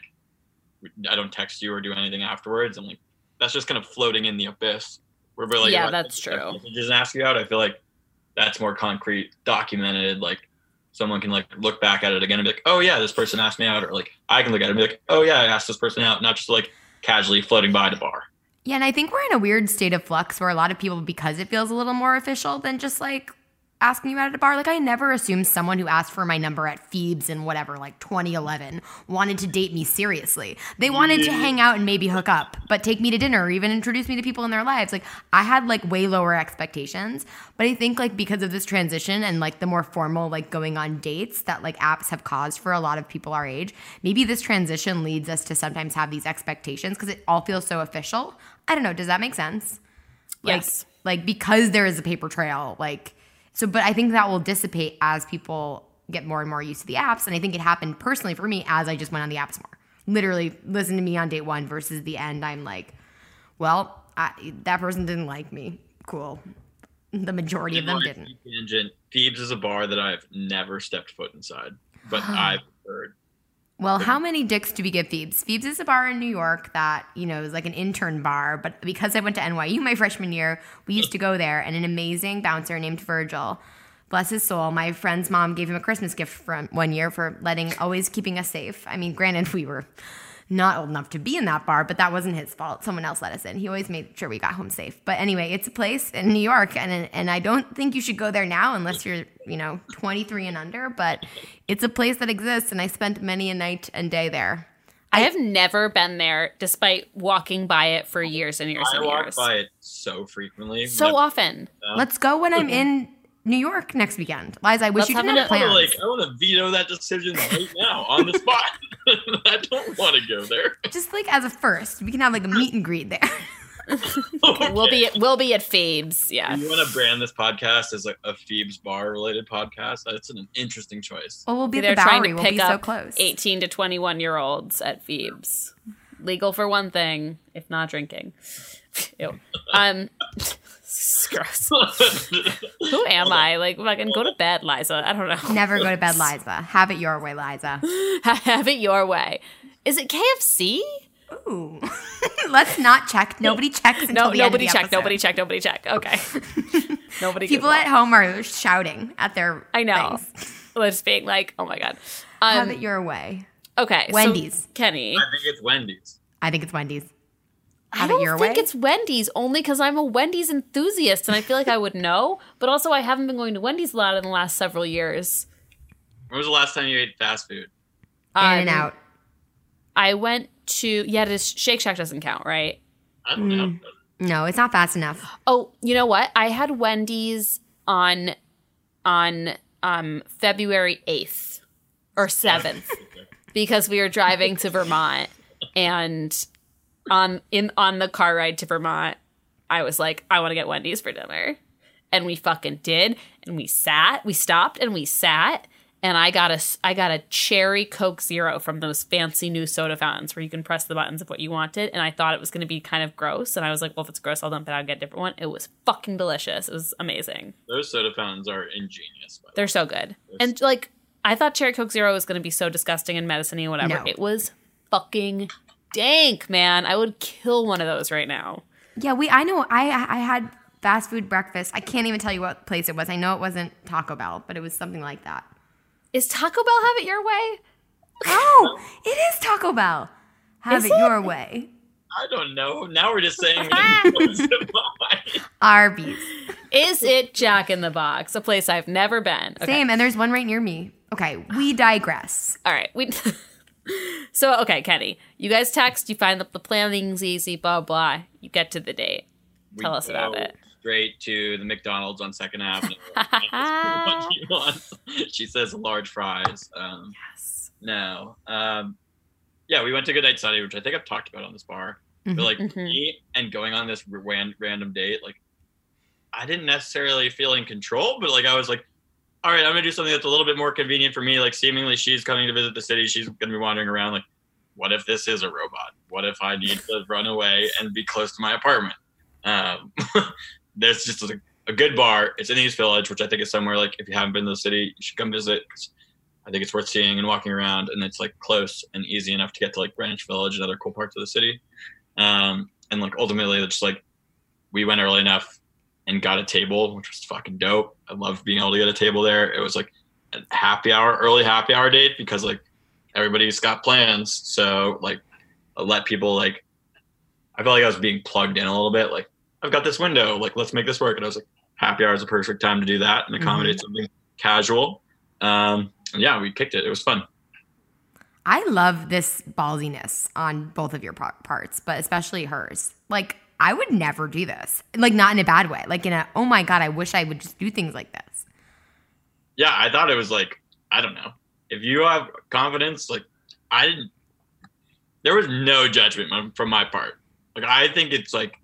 Speaker 7: I don't text you or do anything afterwards, I'm like, that's just kind of floating in the abyss. Where we're like,
Speaker 5: yeah, that's true.
Speaker 7: Just ask you out. I feel like that's more concrete, documented. Like, someone can, like, look back at it again and be like, oh, yeah, this person asked me out. Or, like, I can look at it and be like, oh, yeah, I asked this person out. Not just, like, casually floating by the bar.
Speaker 6: Yeah, and I think we're in a weird state of flux where a lot of people, because it feels a little more official than just like asking you out at a bar. Like, I never assumed someone who asked for my number at Phoebes in whatever, like 2011, wanted to date me seriously. They wanted to hang out and maybe hook up, but take me to dinner or even introduce me to people in their lives. Like, I had like way lower expectations, but I think like because of this transition and like the more formal like going on dates that like apps have caused for a lot of people our age, maybe this transition leads us to sometimes have these expectations because it all feels so official. I don't know. Does that make sense?
Speaker 5: Yes.
Speaker 6: Like because there is a paper trail, like, so, but I think that will dissipate as people get more and more used to the apps. And I think it happened personally for me as I just went on the apps more. Literally, listen to me on date one versus the end. I'm like, well, that person didn't like me. Cool. The majority of them didn't.
Speaker 7: Tangent. Phoebes is a bar that I've never stepped foot inside, but I've heard.
Speaker 6: Well, how many dicks do we give Phoebes? Phoebes is a bar in New York that, you know, is like an intern bar. But because I went to NYU my freshman year, we used to go there. And an amazing bouncer named Virgil, bless his soul, my friend's mom gave him a Christmas gift from 1 year for always keeping us safe. I mean, granted, we were not old enough to be in that bar, but that wasn't his fault. Someone else let us in. He always made sure we got home safe. But anyway, it's a place in New York, and I don't think you should go there now unless you're, 23 and under, but it's a place that exists, and I spent many a night and day there.
Speaker 5: I have never been there, despite walking by it for years and years and years.
Speaker 7: I walk by it so frequently.
Speaker 5: So often.
Speaker 6: Let's go when I'm in New York next weekend. Liza, I wish you didn't have plans.
Speaker 7: I want to veto that decision right now on the spot. I don't want to go there.
Speaker 6: Just like as a first, we can have like a meet and greet there.
Speaker 5: Okay. We'll be at Phoebes. Yeah.
Speaker 7: You want to brand this podcast as a Phoebes bar related podcast? That's an interesting choice.
Speaker 6: Well, we'll be
Speaker 5: there
Speaker 6: trying
Speaker 5: to
Speaker 6: we'll
Speaker 5: pick
Speaker 6: be
Speaker 5: up
Speaker 6: so close.
Speaker 5: 18 to 21 year olds at Phoebes. Legal for one thing, if not drinking. Ew. Gross. Who am I? Like, fucking go to bed, Liza. I don't know.
Speaker 6: Never go to bed, Liza. Have it your way, Liza.
Speaker 5: Have it your way. Is it KFC?
Speaker 6: Ooh. Let's not check. Nobody checks until the end of the episode.
Speaker 5: Nobody check. Okay. Nobody.
Speaker 6: People at home are shouting at their
Speaker 5: I know.
Speaker 6: things.
Speaker 5: Just being like, oh my God.
Speaker 6: Have it your way.
Speaker 5: Okay.
Speaker 6: Wendy's.
Speaker 5: So, Kenny.
Speaker 7: I think it's Wendy's.
Speaker 6: I think it's Wendy's.
Speaker 5: I don't think it's Wendy's, only because I'm a Wendy's enthusiast and I feel like I would know. But also, I haven't been going to Wendy's a lot in the last several years.
Speaker 7: When was the last time you ate fast food?
Speaker 6: In and out.
Speaker 5: I went to Shake Shack doesn't count, right?
Speaker 7: I don't know.
Speaker 6: No, it's not fast enough.
Speaker 5: Oh, you know what? I had Wendy's on February 8th or 7th because we were driving to Vermont and on the car ride to Vermont, I was like, I want to get Wendy's for dinner. And we fucking did. And we stopped and we sat. And I got a cherry Coke Zero from those fancy new soda fountains where you can press the buttons of what you wanted. And I thought it was going to be kind of gross. And I was like, well, if it's gross, I'll dump it out and get a different one. It was fucking delicious. It was amazing.
Speaker 7: Those soda fountains are ingenious.
Speaker 5: They're so good. And like, I thought cherry Coke Zero was going to be so disgusting and medicine-y and whatever.
Speaker 6: No.
Speaker 5: It was fucking dank, man. I would kill one of those right now.
Speaker 6: Yeah, I know. I had fast food breakfast. I can't even tell you what place it was. I know it wasn't Taco Bell, but it was something like that.
Speaker 5: Is Taco Bell Have It Your Way?
Speaker 6: Oh, it is Taco Bell. Have it your way.
Speaker 7: I don't know. Now we're just saying
Speaker 6: Arby's.
Speaker 5: Is it Jack in the Box? A place I've never been. Okay.
Speaker 6: Same, and there's one right near me. Okay, we digress.
Speaker 5: All right. So, okay, Kenny, you guys text, you find the planning's easy, blah, blah. You get to the date. Tell us about it.
Speaker 7: straight to the McDonald's on 2nd Avenue. What she wants. She says large fries.
Speaker 5: Yes.
Speaker 7: No. Yeah, we went to Good Night Sunday, which I think I've talked about on this bar. But like me and going on this random date, like I didn't necessarily feel in control, but like I was like, all right, I'm gonna do something that's a little bit more convenient for me. Like seemingly she's coming to visit the city, she's gonna be wandering around. Like, what if this is a robot? What if I need to run away and be close to my apartment? There's just a good bar. It's in East Village, which I think is somewhere like if you haven't been to the city, you should come visit. I think it's worth seeing and walking around, and it's like close and easy enough to get to like Greenwich Village and other cool parts of the city. And like ultimately, it's just like we went early enough and got a table, which was fucking dope. I loved being able to get a table there. It was like a early happy hour date because like everybody's got plans. So like I let people like, I felt like I was being plugged in a little bit. Like I've got this window, like let's make this work. And I was like, happy hour is a perfect time to do that and accommodate something casual. Yeah, we kicked it. It was fun.
Speaker 6: I love this ballsiness on both of your parts, but especially hers. Like, I would never do this. Like, not in a bad way. Like, in a, oh my God, I wish I would just do things like this.
Speaker 7: Yeah, I thought it was like, I don't know. If you have confidence, like, there was no judgment from my part. Like, I think it's like,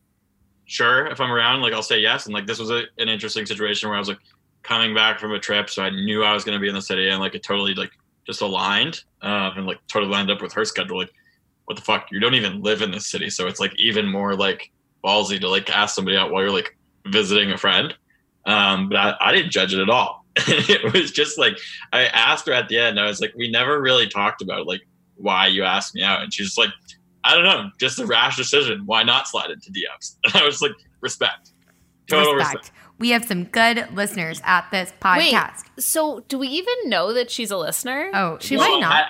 Speaker 7: sure, if I'm around, like, I'll say yes. And like, this was an interesting situation where I was like, coming back from a trip, so I knew I was going to be in the city, and like it totally like just aligned and like totally lined up with her schedule. Like, what the fuck? You don't even live in this city, so it's like even more like ballsy to like ask somebody out while you're like visiting a friend. But I didn't judge it at all. It was just like I asked her at the end. I was like, we never really talked about like why you asked me out, and she's like, I don't know, just a rash decision. Why not slide into DMs? And I was like, respect. Total respect.
Speaker 6: We have some good listeners at this podcast.
Speaker 5: Wait, so do we even know that she's a listener?
Speaker 6: Oh, she might not.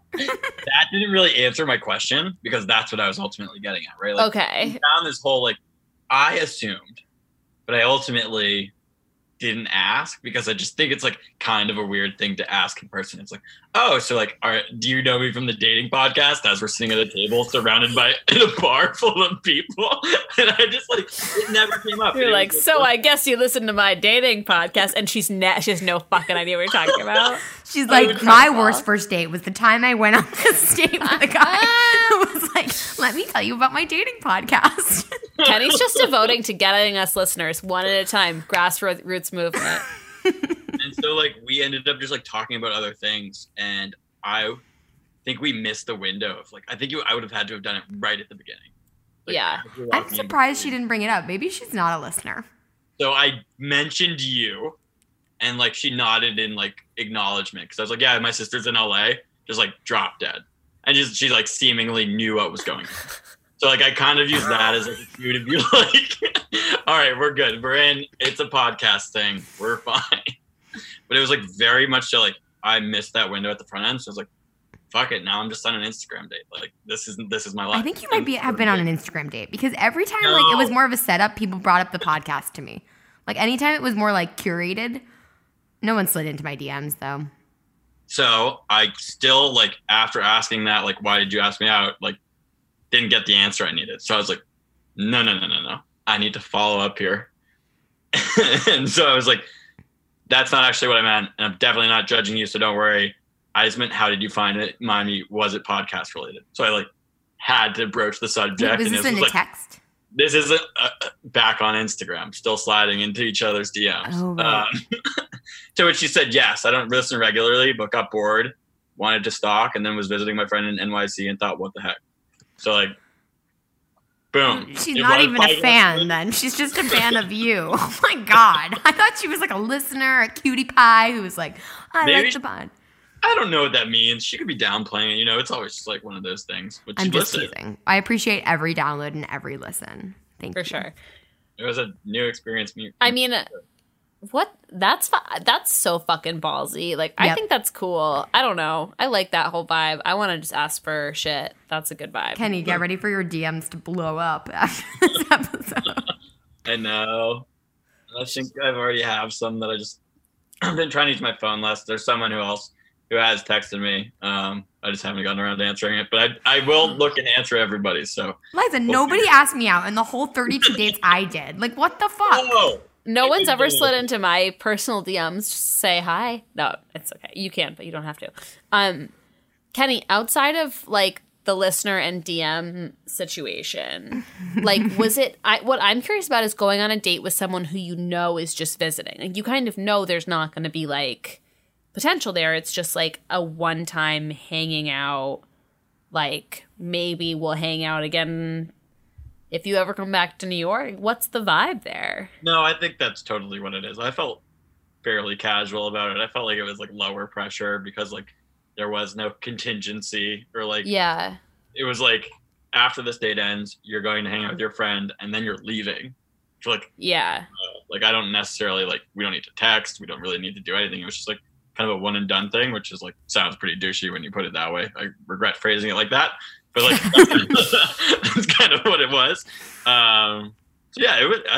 Speaker 7: That didn't really answer my question because that's what I was ultimately getting at, right? Like,
Speaker 5: okay.
Speaker 7: We found this whole, like, I assumed, but I ultimately didn't ask because I just think it's like kind of a weird thing to ask in person. It's like, oh, so like, do you know me from the dating podcast? As we're sitting at a table surrounded by in a bar full of people, and I just like it never came up.
Speaker 5: You're like, so I guess you listen to my dating podcast, and she has no fucking idea what you're talking about.
Speaker 6: She's like, my worst first date was the time I went on this date with a guy who was like, let me tell you about my dating podcast.
Speaker 5: Kenny's just devoting to getting us listeners one at a time. Grassroots movement.
Speaker 7: And so like we ended up just like talking about other things, and I think we missed the window of like I would have had to have done it right at the beginning. Like,
Speaker 5: yeah.
Speaker 6: I'm surprised she didn't bring it up. Maybe she's not a listener.
Speaker 7: So I mentioned you, and like she nodded in like acknowledgement because I was like, yeah, my sister's in LA, just like drop dead, and she like seemingly knew what was going on. So like I kind of used that as like a cue to be like, all right, we're good. We're in. It's a podcast thing. We're fine. But it was like very much so like I missed that window at the front end. So I was like, fuck it. Now I'm just on an Instagram date. Like this is my life.
Speaker 6: I think you might have been on an Instagram date because every time like it was more of a setup, people brought up the podcast to me. Like anytime it was more like curated, no one slid into my DMs though.
Speaker 7: So I still like after asking that, like, why did you ask me out? Like, didn't get the answer I needed. So I was like, no. I need to follow up here. And so I was like, that's not actually what I meant. And I'm definitely not judging you. So don't worry. I just meant, how did you find it? Mind me, was it podcast related? So I like had to broach the subject.
Speaker 6: Was this in a text?
Speaker 7: This is back on Instagram, still sliding into each other's DMs.
Speaker 6: Oh, right.
Speaker 7: To which she said, yes, I don't listen regularly, but got bored, wanted to stalk, and then was visiting my friend in NYC and thought, what the heck? So like, boom.
Speaker 6: She's not even a fan then. She's just a fan of you. Oh my God. I thought she was like a listener, a cutie pie who was like, I like the pod.
Speaker 7: I don't know what that means. She could be downplaying it. You know, it's always just like one of those things. But
Speaker 6: I'm just teasing. I appreciate every download and every listen. Thank you.
Speaker 5: For sure.
Speaker 7: It was a new experience.
Speaker 5: I mean, what? That's so fucking ballsy. Like, yep. I think that's cool. I don't know. I like that whole vibe. I want to just ask for shit. That's a good vibe.
Speaker 6: Kenny, get ready for your DMs to blow up after this episode.
Speaker 7: I know. I think I've already have some that I've been trying to use my phone less. There's someone who has texted me. I just haven't gotten around to answering it, but I will look and answer everybody. So
Speaker 6: Liza, nobody asked me out in the whole 32 dates I did. Like, what the fuck?
Speaker 7: Oh,
Speaker 5: No one's ever slid into my personal DMs just to say hi. No, it's okay. You can, but you don't have to. Kenny, outside of like the listener and DM situation, like was it? What I'm curious about is going on a date with someone who you know is just visiting. Like you kind of know there's not going to be like potential there. It's just like a one-time hanging out. Like maybe we'll hang out again if you ever come back to New York. What's the vibe there?
Speaker 7: No, I think that's totally what it is. I felt fairly casual about it. I felt like it was like lower pressure because like there was no contingency or like
Speaker 5: Yeah.
Speaker 7: It was like after this date ends, you're going to hang out with your friend and then you're leaving. So like
Speaker 5: Yeah.
Speaker 7: Like I don't necessarily like we don't need to text. We don't really need to do anything. It was just like kind of a one and done thing, which is like sounds pretty douchey when you put it that way. I regret phrasing it like that. But like that's kind of what it was. So yeah,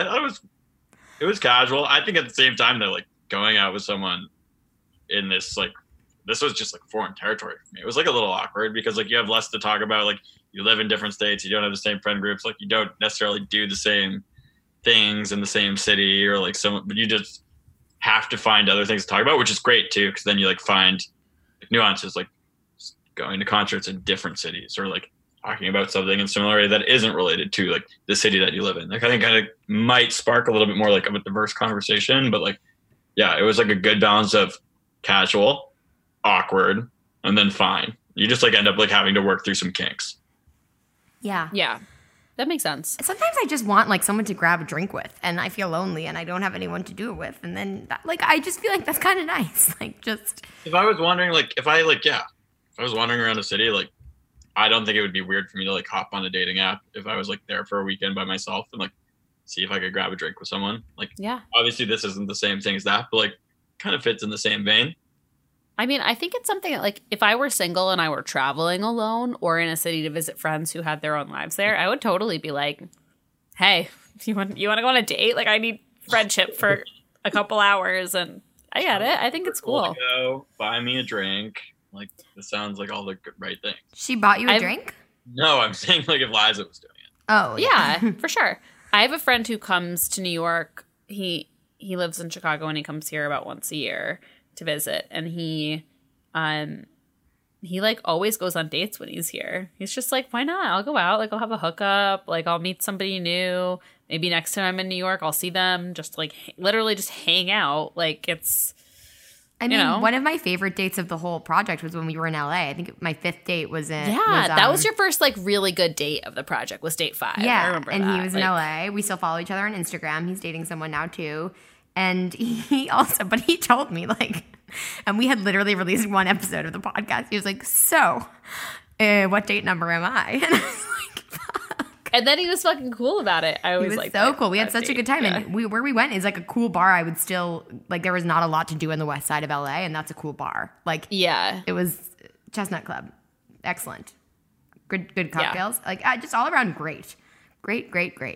Speaker 7: it was casual. I think at the same time though, like going out with someone in this like this was just like foreign territory for me. It was like a little awkward because like you have less to talk about. Like you live in different states, you don't have the same friend groups, like you don't necessarily do the same things in the same city or like but you just have to find other things to talk about, which is great too, because then you like find like, nuances like going to concerts in different cities or like talking about something in similarity that isn't related to like the city that you live in. Like I think kind of might spark a little bit more like of a diverse conversation, but like yeah, it was like a good balance of casual, awkward, and then fine. You just like end up like having to work through some kinks.
Speaker 6: Yeah.
Speaker 5: Yeah. That makes sense.
Speaker 6: Sometimes I just want like someone to grab a drink with, and I feel lonely, and I don't have anyone to do it with, and then like I just feel like that's kind of nice. Like just
Speaker 7: if I was wandering, like if I was wandering around a city, like I don't think it would be weird for me to like hop on a dating app if I was like there for a weekend by myself and like see if I could grab a drink with someone. Like
Speaker 5: yeah,
Speaker 7: obviously this isn't the same thing as that, but like kind of fits in the same vein.
Speaker 5: I mean, I think it's something that, like, if I were single and I were traveling alone or in a city to visit friends who had their own lives there, I would totally be like, hey, you want to go on a date? Like, I need friendship for a couple hours, and I get it. I think it's cool.
Speaker 7: Go buy me a drink. Like, this sounds like all the right things.
Speaker 6: She bought you a drink?
Speaker 7: No, I'm saying, like, if Liza was doing it.
Speaker 6: Oh,
Speaker 5: yeah, for sure. I have a friend who comes to New York. He lives in Chicago, and he comes here about once a year to visit, and he like always goes on dates when he's here. He's just like, why not? I'll go out, like I'll have a hookup, like I'll meet somebody new. Maybe next time I'm in New York, I'll see them. Just like literally just hang out. Like it's,
Speaker 6: I mean, one of my favorite dates of the whole project was when we were in LA. I think my 5th date was in.
Speaker 5: Yeah, that was your first like really good date of the project. Was date 5?
Speaker 6: Yeah,
Speaker 5: I remember
Speaker 6: and
Speaker 5: that.
Speaker 6: he was in LA. We still follow each other on Instagram. He's dating someone now too. And he told me, like, and we had literally released one episode of the podcast. He was like, so, what date number am I? And I was like, fuck.
Speaker 5: And then he was fucking cool about it. I always like
Speaker 6: so cool. We had such a good time. Yeah. And where we went is like a cool bar. I would still, like, there was not a lot to do in the west side of LA, and that's a cool bar. Like,
Speaker 5: yeah.
Speaker 6: It was Chestnut Club. Excellent. Good cocktails. Yeah. Like, just all around great. Great.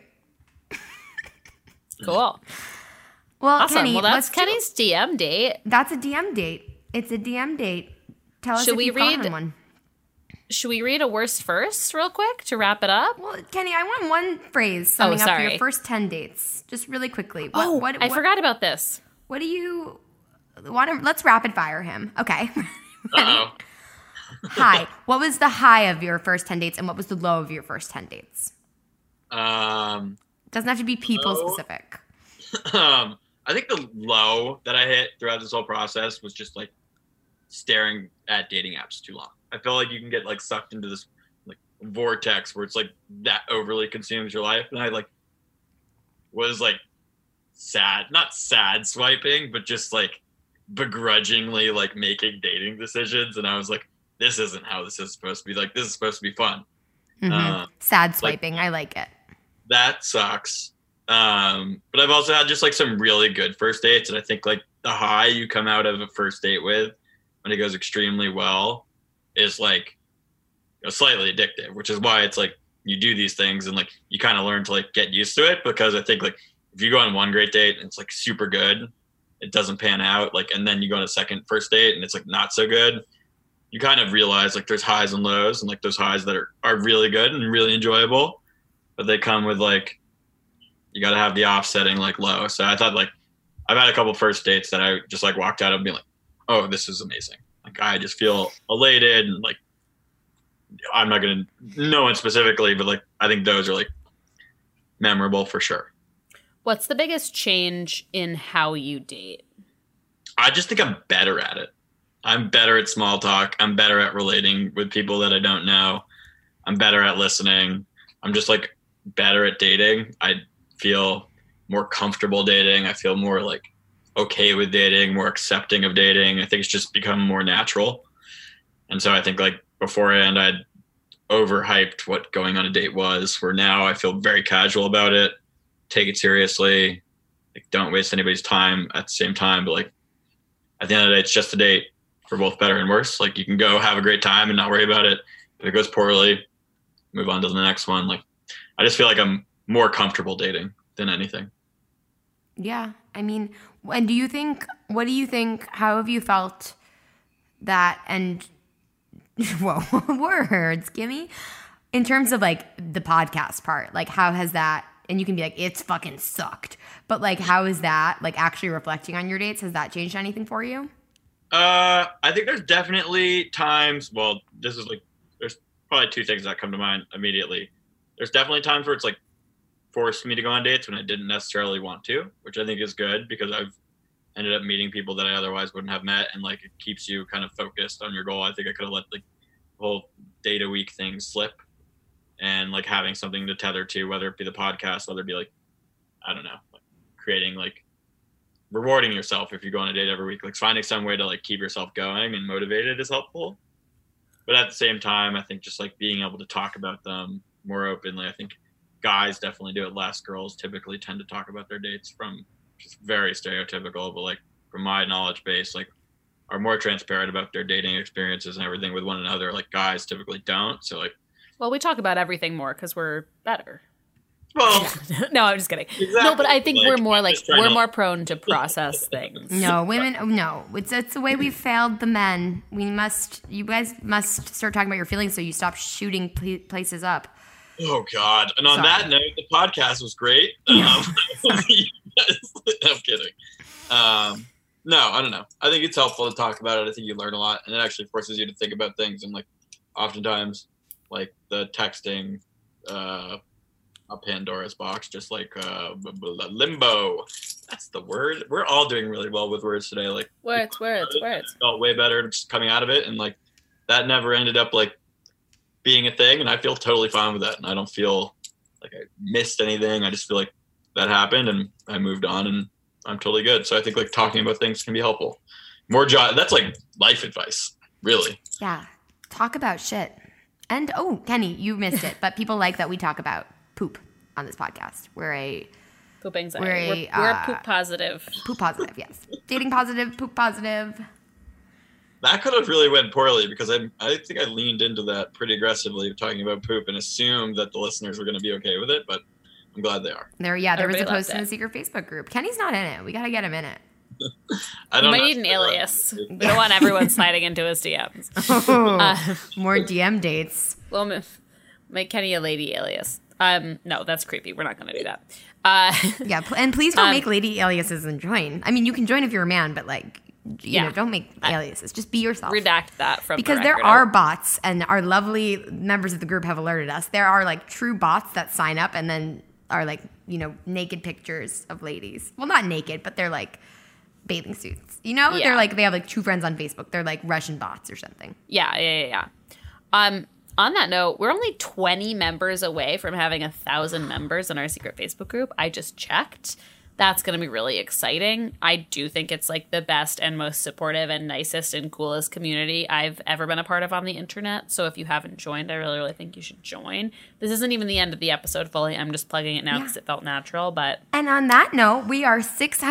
Speaker 5: Cool.
Speaker 6: Well,
Speaker 5: awesome.
Speaker 6: Kenny,
Speaker 5: well, that's Kenny's DM date.
Speaker 6: That's a DM date. It's a DM date. Tell us if you've gone on one.
Speaker 5: Should we read a worst first real quick to wrap it up?
Speaker 6: Well, Kenny, I want one phrase summing up your first 10 dates. Just really quickly.
Speaker 5: I forgot about this.
Speaker 6: What do you want to... Let's rapid fire him. Okay.
Speaker 7: Uh-oh.
Speaker 6: High. What was the high of your first 10 dates, and what was the low of your first 10 dates? Doesn't have to be people specific.
Speaker 7: I think the low that I hit throughout this whole process was just like staring at dating apps too long. I feel like you can get like sucked into this like vortex where it's like that overly consumes your life. And I like was like not sad swiping, but just like begrudgingly like making dating decisions. And I was like, this isn't how this is supposed to be. Like, this is supposed to be fun.
Speaker 6: Mm-hmm. Sad swiping. Like, I like it.
Speaker 7: That sucks. But I've also had just like some really good first dates. And I think like the high you come out of a first date with when it goes extremely well is like slightly addictive, which is why it's like you do these things and like you kind of learn to like get used to it. Because I think like if you go on one great date and it's like super good, it doesn't pan out, like, and then you go on a first date and it's like not so good, you kind of realize like there's highs and lows, and like those highs that are really good and really enjoyable, but they come with like, you got to have the offsetting like low. So I thought like, I've had a couple first dates that I just like walked out of being like, oh, this is amazing. Like I just feel elated, and like, I'm not going to know it specifically, but like, I think those are like memorable for sure.
Speaker 5: What's the biggest change in how you date?
Speaker 7: I just think I'm better at it. I'm better at small talk. I'm better at relating with people that I don't know. I'm better at listening. I'm just like better at dating. I feel more comfortable dating. I feel more like okay with dating, more accepting of dating. I think it's just become more natural. And so I think like beforehand I'd overhyped what going on a date was, where now I feel very casual about it, take it seriously, like don't waste anybody's time at the same time. But like at the end of the day, it's just a date, for both better and worse. Like you can go have a great time and not worry about it. If it goes poorly, move on to the next one. Like I just feel like I'm more comfortable dating than anything.
Speaker 6: Yeah. I mean, and what do you think, how have you felt that, and whoa, words, Kimmy, in terms of like the podcast part, like how has that, and you can be like, it's fucking sucked, but like, how is that like actually reflecting on your dates? Has that changed anything for you?
Speaker 7: I think there's definitely times, well, this is like, there's probably two things that come to mind immediately. There's definitely times where it's like forced me to go on dates when I didn't necessarily want to, which I think is good because I've ended up meeting people that I otherwise wouldn't have met, and like it keeps you kind of focused on your goal. I think I could have let like the whole date a week thing slip, and like having something to tether to, whether it be the podcast, whether it be like, I don't know, like creating like rewarding yourself if you go on a date every week, like finding some way to like keep yourself going and motivated is helpful. But at the same time, I think just like being able to talk about them more openly. I think guys definitely do it less. Girls typically tend to talk about their dates from just very stereotypical, but like from my knowledge base, like are more transparent about their dating experiences and everything with one another. Like guys typically don't. So like,
Speaker 5: well, we talk about everything more because we're better.
Speaker 7: Well,
Speaker 5: no, I'm just kidding. Exactly. No, but I think we're more prone to process things.
Speaker 6: No, women, no. It's the way we failed the men. You guys must start talking about your feelings so you stop shooting places up.
Speaker 7: Oh God! And on that note, the podcast was great. I'm kidding. No, I don't know. I think it's helpful to talk about it. I think you learn a lot, and it actually forces you to think about things. And like, oftentimes, like the texting, a Pandora's box, just like limbo. That's the word. We're all doing really well with words today. Like
Speaker 5: words.
Speaker 7: Felt way better just coming out of it, and like that never ended up like being a thing, and I feel totally fine with that, and I don't feel like I missed anything. I just feel like that happened, and I moved on, and I'm totally good. So I think like talking about things can be helpful. That's like life advice, really.
Speaker 6: Yeah, talk about shit. And Kenny, you missed it, but people like that we talk about poop on this podcast. We're
Speaker 5: poop anxiety. We're poop positive.
Speaker 6: Poop positive, yes. Dating positive, poop positive.
Speaker 7: That could have really went poorly because I think I leaned into that pretty aggressively, talking about poop, and assumed that the listeners were going to be okay with it, but I'm glad they are.
Speaker 6: There was a post in the secret Facebook group. Kenny's not in it. We got to get him in it.
Speaker 5: We might need an alias. We don't want everyone sliding into his DMs.
Speaker 6: More DM dates.
Speaker 5: Well, make Kenny a lady alias. No, that's creepy. We're not going to do that.
Speaker 6: Yeah, and please don't make lady aliases and join. I mean, you can join if you're a man, but like, you know, don't make aliases. Just be yourself.
Speaker 5: Redact that from
Speaker 6: because there are bots, and our lovely members of the group have alerted us. There are like true bots that sign up and then are like, you know, naked pictures of ladies. Well, not naked, but they're like bathing suits. You know, they're like, they have like true friends on Facebook. They're like Russian bots or something.
Speaker 5: Yeah. On that note, we're only 20 members away from having 1,000 members in our secret Facebook group. I just checked. That's going to be really exciting. I do think it's like the best and most supportive and nicest and coolest community I've ever been a part of on the internet. So if you haven't joined, I really, really think you should join. This isn't even the end of the episode fully. I'm just plugging it now because it felt natural.
Speaker 6: And on that note, we are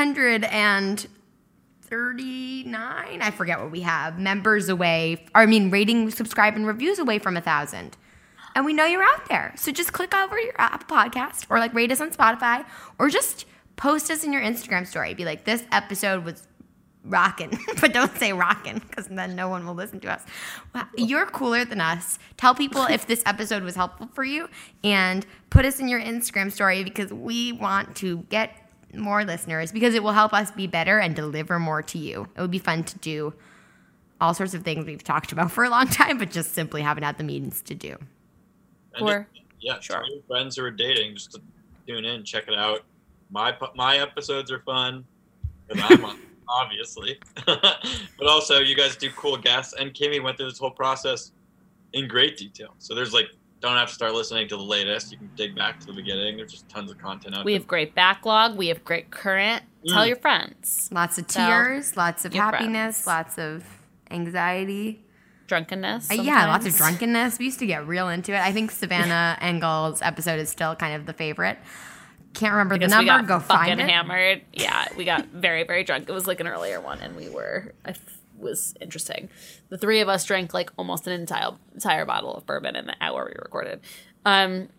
Speaker 6: 639. I forget what we have. Members away. Rating, subscribe, and reviews away from 1,000. And we know you're out there. So just click over your Apple Podcast or like rate us on Spotify or just post us in your Instagram story. Be like, this episode was rockin', but don't say rockin' because then no one will listen to us. Wow, you're cooler than us. Tell people if this episode was helpful for you and put us in your Instagram story because we want to get more listeners because it will help us be better and deliver more to you. It would be fun to do all sorts of things we've talked about for a long time, but just simply haven't had the means to do.
Speaker 7: Tell your friends who are dating just to tune in, check it out. My episodes are fun because I'm on, obviously, but also you guys do cool guests. And Kimmy went through this whole process in great detail. So there's don't have to start listening to the latest. You can dig back to the beginning. There's just tons of content out there.
Speaker 5: We have great backlog. We have great current. Tell your friends.
Speaker 6: Lots of tears, lots of happiness, lots of anxiety.
Speaker 5: Drunkenness.
Speaker 6: Lots of drunkenness. We used to get real into it. I think Savannah Engel's episode is still kind of the favorite. Can't remember the number.
Speaker 5: We got
Speaker 6: Go find it.
Speaker 5: Hammered. Yeah, we got very, very drunk. It was an earlier one, and was interesting. The three of us drank almost an entire bottle of bourbon in the hour we recorded. Anyway,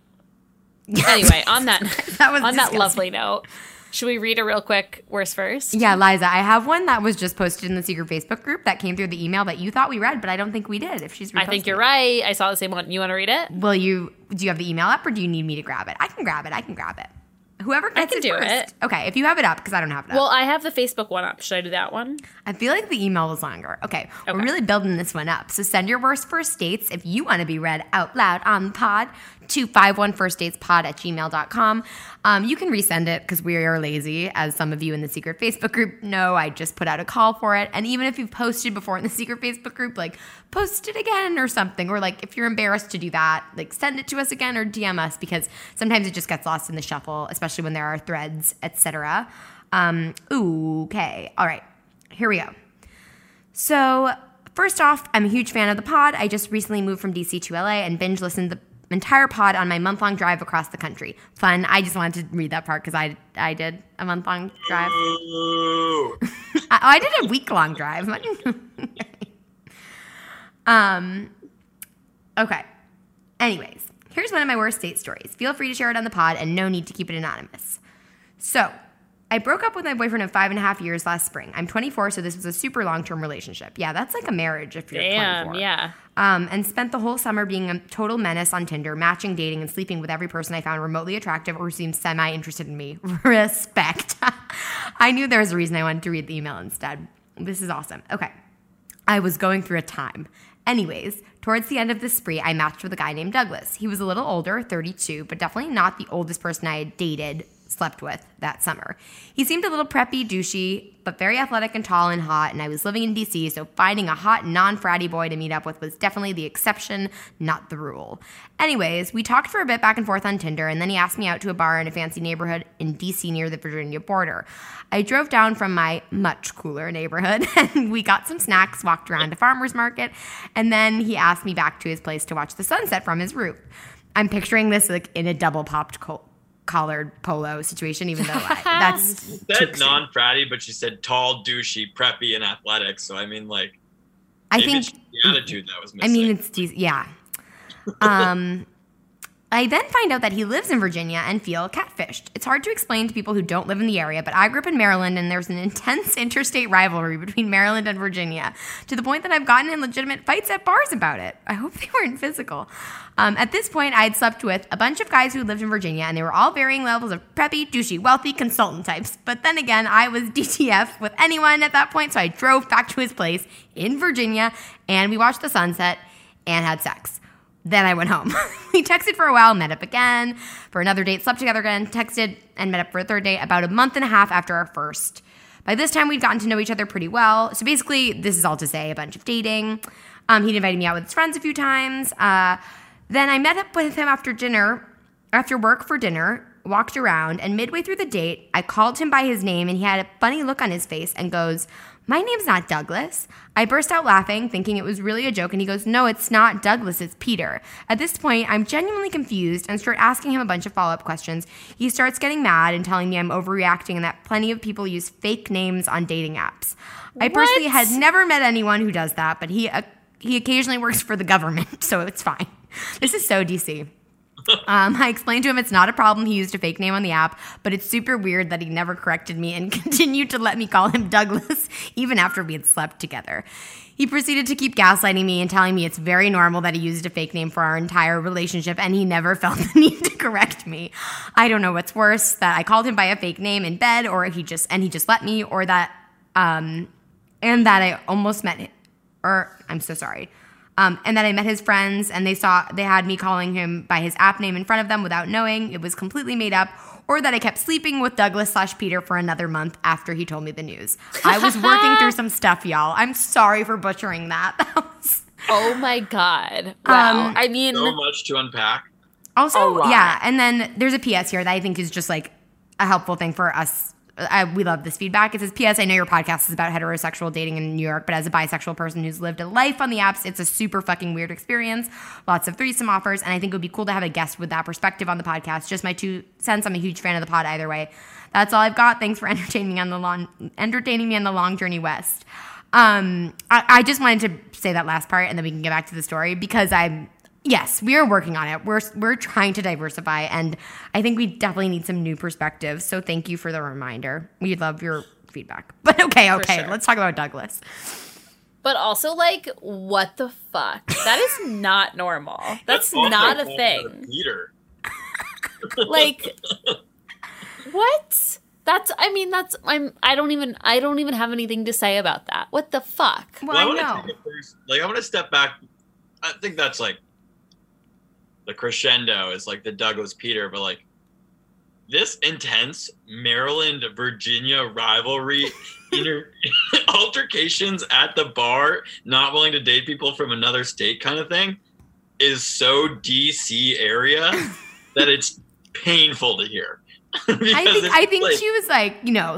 Speaker 5: on that lovely note, should we read a real quick worst first?
Speaker 6: Yeah, Liza, I have one that was just posted in the secret Facebook group that came through the email that you thought we read, but I don't think we did. If she's reposted.
Speaker 5: I think you're right. I saw the same one. You want to read it?
Speaker 6: Do you have the email up or do you need me to grab it? I can grab it. Whoever gets it first. Okay, if you have it up, because I don't have it up.
Speaker 5: Well, I have the Facebook one up. Should I do that one?
Speaker 6: I feel like the email was longer. Okay, we're really building this one up. So send your worst first dates if you want to be read out loud on the pod to 51firstdatespod@gmail.com. You can resend it because we are lazy, as some of you in the secret Facebook group know. I just put out a call for it. And even if you've posted before in the secret Facebook group, post it again or something. Or if you're embarrassed to do that, send it to us again or DM us because sometimes it just gets lost in the shuffle, especially when there are threads, etc. Okay. All right. Here we go. So first off, I'm a huge fan of the pod. I just recently moved from DC to LA and binge listened the entire pod on my month-long drive across the country. Fun. I just wanted to read that part because I did a month-long drive. I did a week-long drive. Okay. Anyways, here's one of my worst date stories. Feel free to share it on the pod and no need to keep it anonymous. So, I broke up with my boyfriend of 5.5 years last spring. I'm 24, so this was a super long-term relationship. Yeah, that's like a marriage if you're 24.
Speaker 5: Yeah.
Speaker 6: And spent the whole summer being a total menace on Tinder, matching, dating, and sleeping with every person I found remotely attractive or who seemed semi-interested in me. Respect. I knew there was a reason I wanted to read the email instead. This is awesome. Okay. I was going through a time. Anyways, towards the end of the spree, I matched with a guy named Douglas. He was a little older, 32, but definitely not the oldest person I had slept with that summer. He seemed a little preppy, douchey, but very athletic and tall and hot, and I was living in DC, so finding a hot, non-fratty boy to meet up with was definitely the exception, not the rule. Anyways, we talked for a bit back and forth on Tinder, and then he asked me out to a bar in a fancy neighborhood in DC near the Virginia border. I drove down from my much cooler neighborhood, and we got some snacks, walked around a farmer's market, and then he asked me back to his place to watch the sunset from his roof. I'm picturing this in a double-popped collared polo situation, even though that's
Speaker 7: she said non-fratty, but she said tall, douchey, preppy, and athletic. So I mean,
Speaker 6: I think
Speaker 7: the attitude that was missing.
Speaker 6: I mean, it's yeah. I then find out that he lives in Virginia and feel catfished. It's hard to explain to people who don't live in the area, but I grew up in Maryland and there's an intense interstate rivalry between Maryland and Virginia to the point that I've gotten in legitimate fights at bars about it. I hope they weren't physical. At this point, I had slept with a bunch of guys who lived in Virginia and they were all varying levels of preppy, douchey, wealthy consultant types. But then again, I was DTF with anyone at that point, so I drove back to his place in Virginia and we watched the sunset and had sex. Then I went home. We texted for a while, met up again for another date, slept together again, texted, and met up for a third date about a month and a half after our first. By this time, we'd gotten to know each other pretty well. So basically, this is all to say a bunch of dating. He'd invited me out with his friends a few times. Then I met up with him after work for dinner, walked around, and midway through the date, I called him by his name, and he had a funny look on his face and goes, "My name's not Douglas." I burst out laughing, thinking it was really a joke, and he goes, "No, it's not Douglas, it's Peter." At this point, I'm genuinely confused and start asking him a bunch of follow-up questions. He starts getting mad and telling me I'm overreacting and that plenty of people use fake names on dating apps. I personally had never met anyone who does that, but he occasionally works for the government, so it's fine. This is so DC. I explained to him it's not a problem he used a fake name on the app, but it's super weird that he never corrected me and continued to let me call him Douglas even after we had slept together. He proceeded to keep gaslighting me and telling me it's very normal that he used a fake name for our entire relationship and he never felt the need to correct me. I don't know what's worse, that I called him by a fake name in bed or he just let me, or that and that I almost met him, or I'm so sorry. And that I met his friends and they had me calling him by his app name in front of them without knowing it was completely made up, or that I kept sleeping with Douglas/Peter for another month after he told me the news. I was working through some stuff, y'all. I'm sorry for butchering that.
Speaker 5: Oh my God. Wow. I mean,
Speaker 7: so much to unpack.
Speaker 6: Also, yeah. And then there's a PS here that I think is just like a helpful thing for us. We love this feedback. It says, P.S. I know your podcast is about heterosexual dating in New York, but as a bisexual person who's lived a life on the apps, it's a super fucking weird experience. Lots of threesome offers, and I think it would be cool to have a guest with that perspective on the podcast. Just my 2 cents. I'm a huge fan of the pod either way. That's all I've got. Thanks for entertaining me on the long journey west. I just wanted to say that last part, and then we can get back to the story because yes, we are working on it. We're trying to diversify, and I think we definitely need some new perspectives. So thank you for the reminder. We love your feedback. But okay, sure. Let's talk about Douglas.
Speaker 5: But also, like, what the fuck? That is not normal. That's not a thing.
Speaker 7: Peter.
Speaker 5: Like, what? I don't even have anything to say about that. What the fuck?
Speaker 6: Well, I know.
Speaker 7: I want to step back. I think that's like the crescendo is like the Douglas Peter, but like this intense Maryland Virginia rivalry, altercations at the bar, not willing to date people from another state kind of thing is so DC area that it's painful to hear.
Speaker 6: I think like, she was like,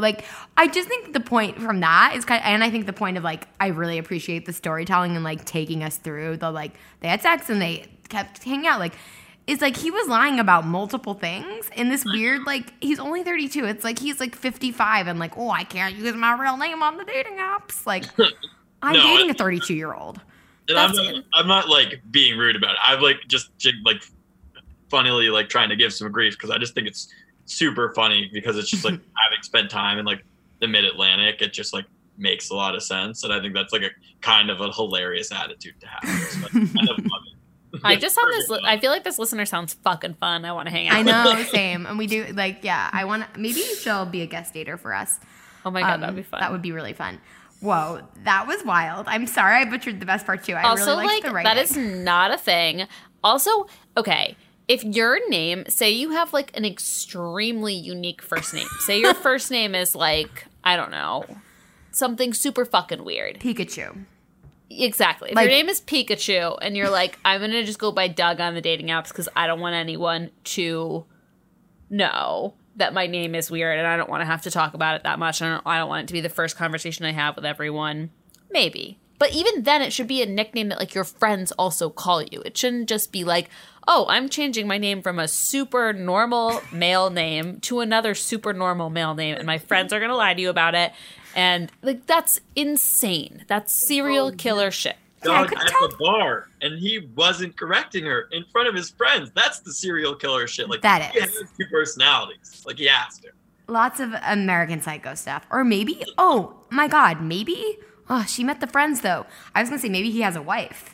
Speaker 6: I just think the point from that is and I think the point of like, I really appreciate the storytelling and like taking us through they had sex and they kept hanging out. Like, it's like he was lying about multiple things in this weird, like, he's only 32. It's like he's like 55 and like, oh, I can't use my real name on the dating apps. Like, I'm dating a 32-year-old.
Speaker 7: And I'm not like being rude about it. I've like just like funnily like trying to give some grief because I just think it's super funny because it's just like having spent time in like the Mid-Atlantic, it just like makes a lot of sense, and I think that's like a kind of a hilarious attitude to have. So I kind of love it.
Speaker 5: I just have this. I feel like this listener sounds fucking fun. I want to hang out.
Speaker 6: I know, same. And we do like, yeah. I want. Maybe she'll be a guest dater for us.
Speaker 5: Oh my God, that'd be fun.
Speaker 6: That would be really fun. Whoa, that was wild. I'm sorry I butchered the best part too. I
Speaker 5: also,
Speaker 6: really liked the writing.
Speaker 5: That is not a thing. Also, okay. If your name, say you have like an extremely unique first name. Say your first name is like, I don't know, something super fucking weird.
Speaker 6: Pikachu.
Speaker 5: Exactly. If your name is Pikachu and you're like, I'm going to just go by Doug on the dating apps because I don't want anyone to know that my name is weird and I don't want to have to talk about it that much. I don't want it to be the first conversation I have with everyone. Maybe. But even then, it should be a nickname that like your friends also call you. It shouldn't just be like, oh, I'm changing my name from a super normal male name to another super normal male name, and my friends are going to lie to you about it. And like, that's insane. That's serial killer shit.
Speaker 7: Doug at the bar, and he wasn't correcting her in front of his friends. That's the serial killer shit. Like,
Speaker 6: that
Speaker 7: he has 2 personalities. Like, he has to.
Speaker 6: Lots of American Psycho stuff. Or maybe, oh my God, maybe. Oh, she met the friends though. I was going to say maybe he has a wife.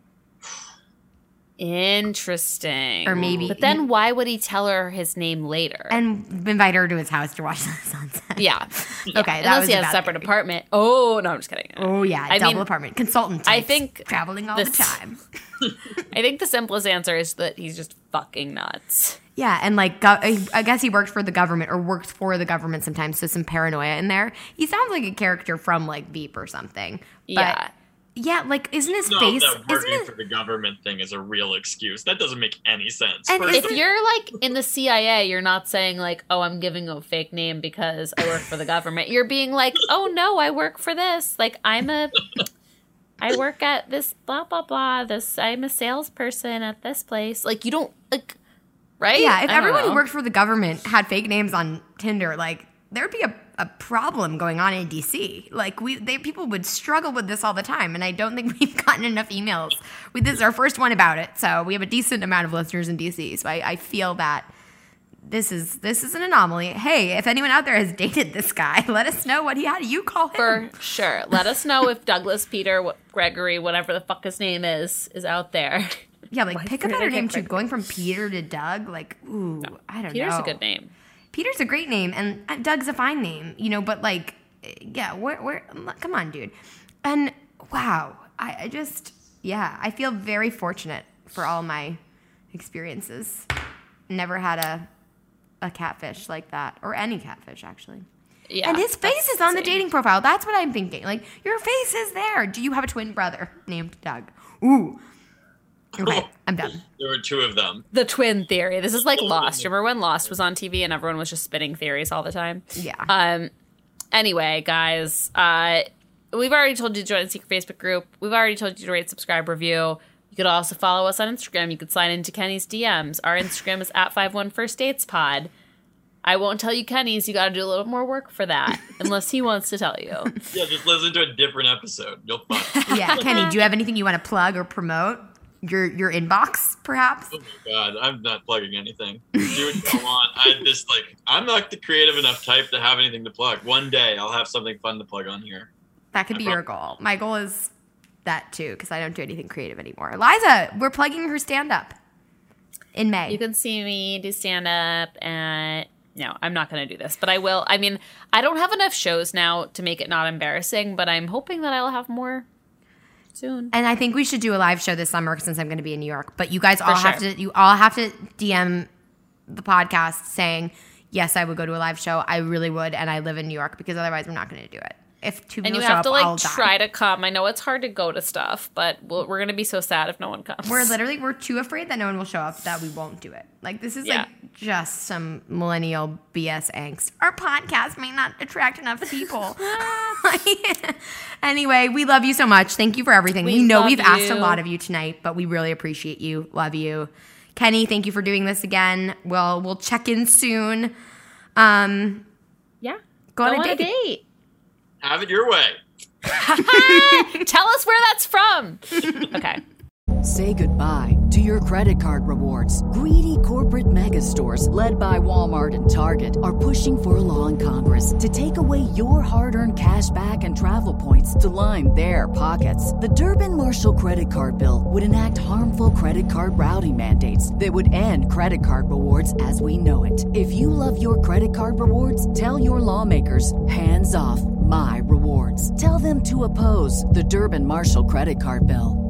Speaker 5: Interesting.
Speaker 6: Or maybe.
Speaker 5: But then why would he tell her his name later?
Speaker 6: And invite her to his house to watch the sunset.
Speaker 5: Yeah.
Speaker 6: Okay.
Speaker 5: Unless he has a separate apartment. Oh, no, I'm just kidding.
Speaker 6: Oh, yeah. Double apartment. Consultant types,
Speaker 5: I think
Speaker 6: traveling all the time.
Speaker 5: I think the simplest answer is that he's just fucking nuts.
Speaker 6: Yeah. And like, I guess he worked for the government or works for the government sometimes. So some paranoia in there. He sounds like a character from like Veep or something.
Speaker 5: Yeah.
Speaker 6: Yeah, like, isn't his
Speaker 7: no,
Speaker 6: face...
Speaker 7: that working for the government thing is a real excuse. That doesn't make any sense.
Speaker 6: And
Speaker 5: if you're, like, in the CIA, you're not saying, like, oh, I'm giving a fake name because I work for the government. You're being like, oh, no, I work for this. Like, I work at this blah, blah, blah. I'm a salesperson at this place. Like, you don't, like, right?
Speaker 6: Yeah, if everyone who worked for the government had fake names on Tinder, like, there'd be a a problem going on in DC. Like people would struggle with this all the time, and I don't think we've gotten enough emails. This is our first one about it, so we have a decent amount of listeners in DC. So I feel that this is an anomaly. Hey, if anyone out there has dated this guy, let us know how do you call him?
Speaker 5: For sure. Let us know if Douglas, Peter, Gregory, whatever the fuck his name is out there.
Speaker 6: Yeah, like pick a better name too. Going from Peter to Doug, like, ooh, no, I don't know.
Speaker 5: Peter's a good name.
Speaker 6: Peter's a great name, and Doug's a fine name, but like, yeah, come on, dude. And wow, I feel very fortunate for all my experiences. Never had a catfish like that, or any catfish, actually. Yeah, and his face is on the dating profile. That's what I'm thinking. Like, your face is there. Do you have a twin brother named Doug? Ooh. Okay, I'm done.
Speaker 7: There were two of them.
Speaker 5: The twin theory. This is like Lost. Remember when Lost was on TV and everyone was just spitting theories all the time?
Speaker 6: Yeah.
Speaker 5: Anyway, guys, we've already told you to join the secret Facebook group. We've already told you to rate, subscribe, review. You could also follow us on Instagram. You could slide into Kenny's DMs. Our Instagram is @51firstdatespod. I won't tell you Kenny's. You got to do a little more work for that, unless he wants to tell you.
Speaker 7: Yeah, just listen to a different episode. You'll find.
Speaker 6: Yeah, Kenny, do you have anything you want to plug or promote? Your inbox, perhaps?
Speaker 7: Oh my God, I'm not plugging anything. Do what you want. I'm not the creative enough type to have anything to plug. One day I'll have something fun to plug on here.
Speaker 6: That could be your goal. My goal is that too, because I don't do anything creative anymore. Liza, we're plugging her stand-up in May.
Speaker 5: You can see me do stand-up at... No, I'm not going to do this, but I will. I mean, I don't have enough shows now to make it not embarrassing, but I'm hoping that I'll have more soon.
Speaker 6: And I think we should do a live show this summer since I'm going to be in New York. But you guys all have to DM the podcast saying, yes, I would go to a live show. I really would, and I live in New York, because otherwise I'm not going to do it. If two people show up, I'll die.
Speaker 5: Try to come. I know it's hard to go to stuff, but we're going to be so sad if no one comes.
Speaker 6: We're too afraid that no one will show up that we won't do it. Like, this is like just some millennial BS angst. Our podcast may not attract enough people. Anyway, we love you so much. Thank you for everything. We know we've asked a lot of you tonight, but we really appreciate you. Love you. Kenny, thank you for doing this again. We'll check in soon.
Speaker 5: Yeah.
Speaker 6: Go on a date.
Speaker 7: Have it your way.
Speaker 5: Tell us where that's from. Okay.
Speaker 4: Say goodbye to your credit card rewards. Greedy corporate mega stores, led by Walmart and Target, are pushing for a law in Congress to take away your hard-earned cash back and travel points to line their pockets. The Durbin-Marshall credit card bill would enact harmful credit card routing mandates that would end credit card rewards as we know it. If you love your credit card rewards, tell your lawmakers, hands off my rewards. Tell them to oppose the Durbin-Marshall credit card bill.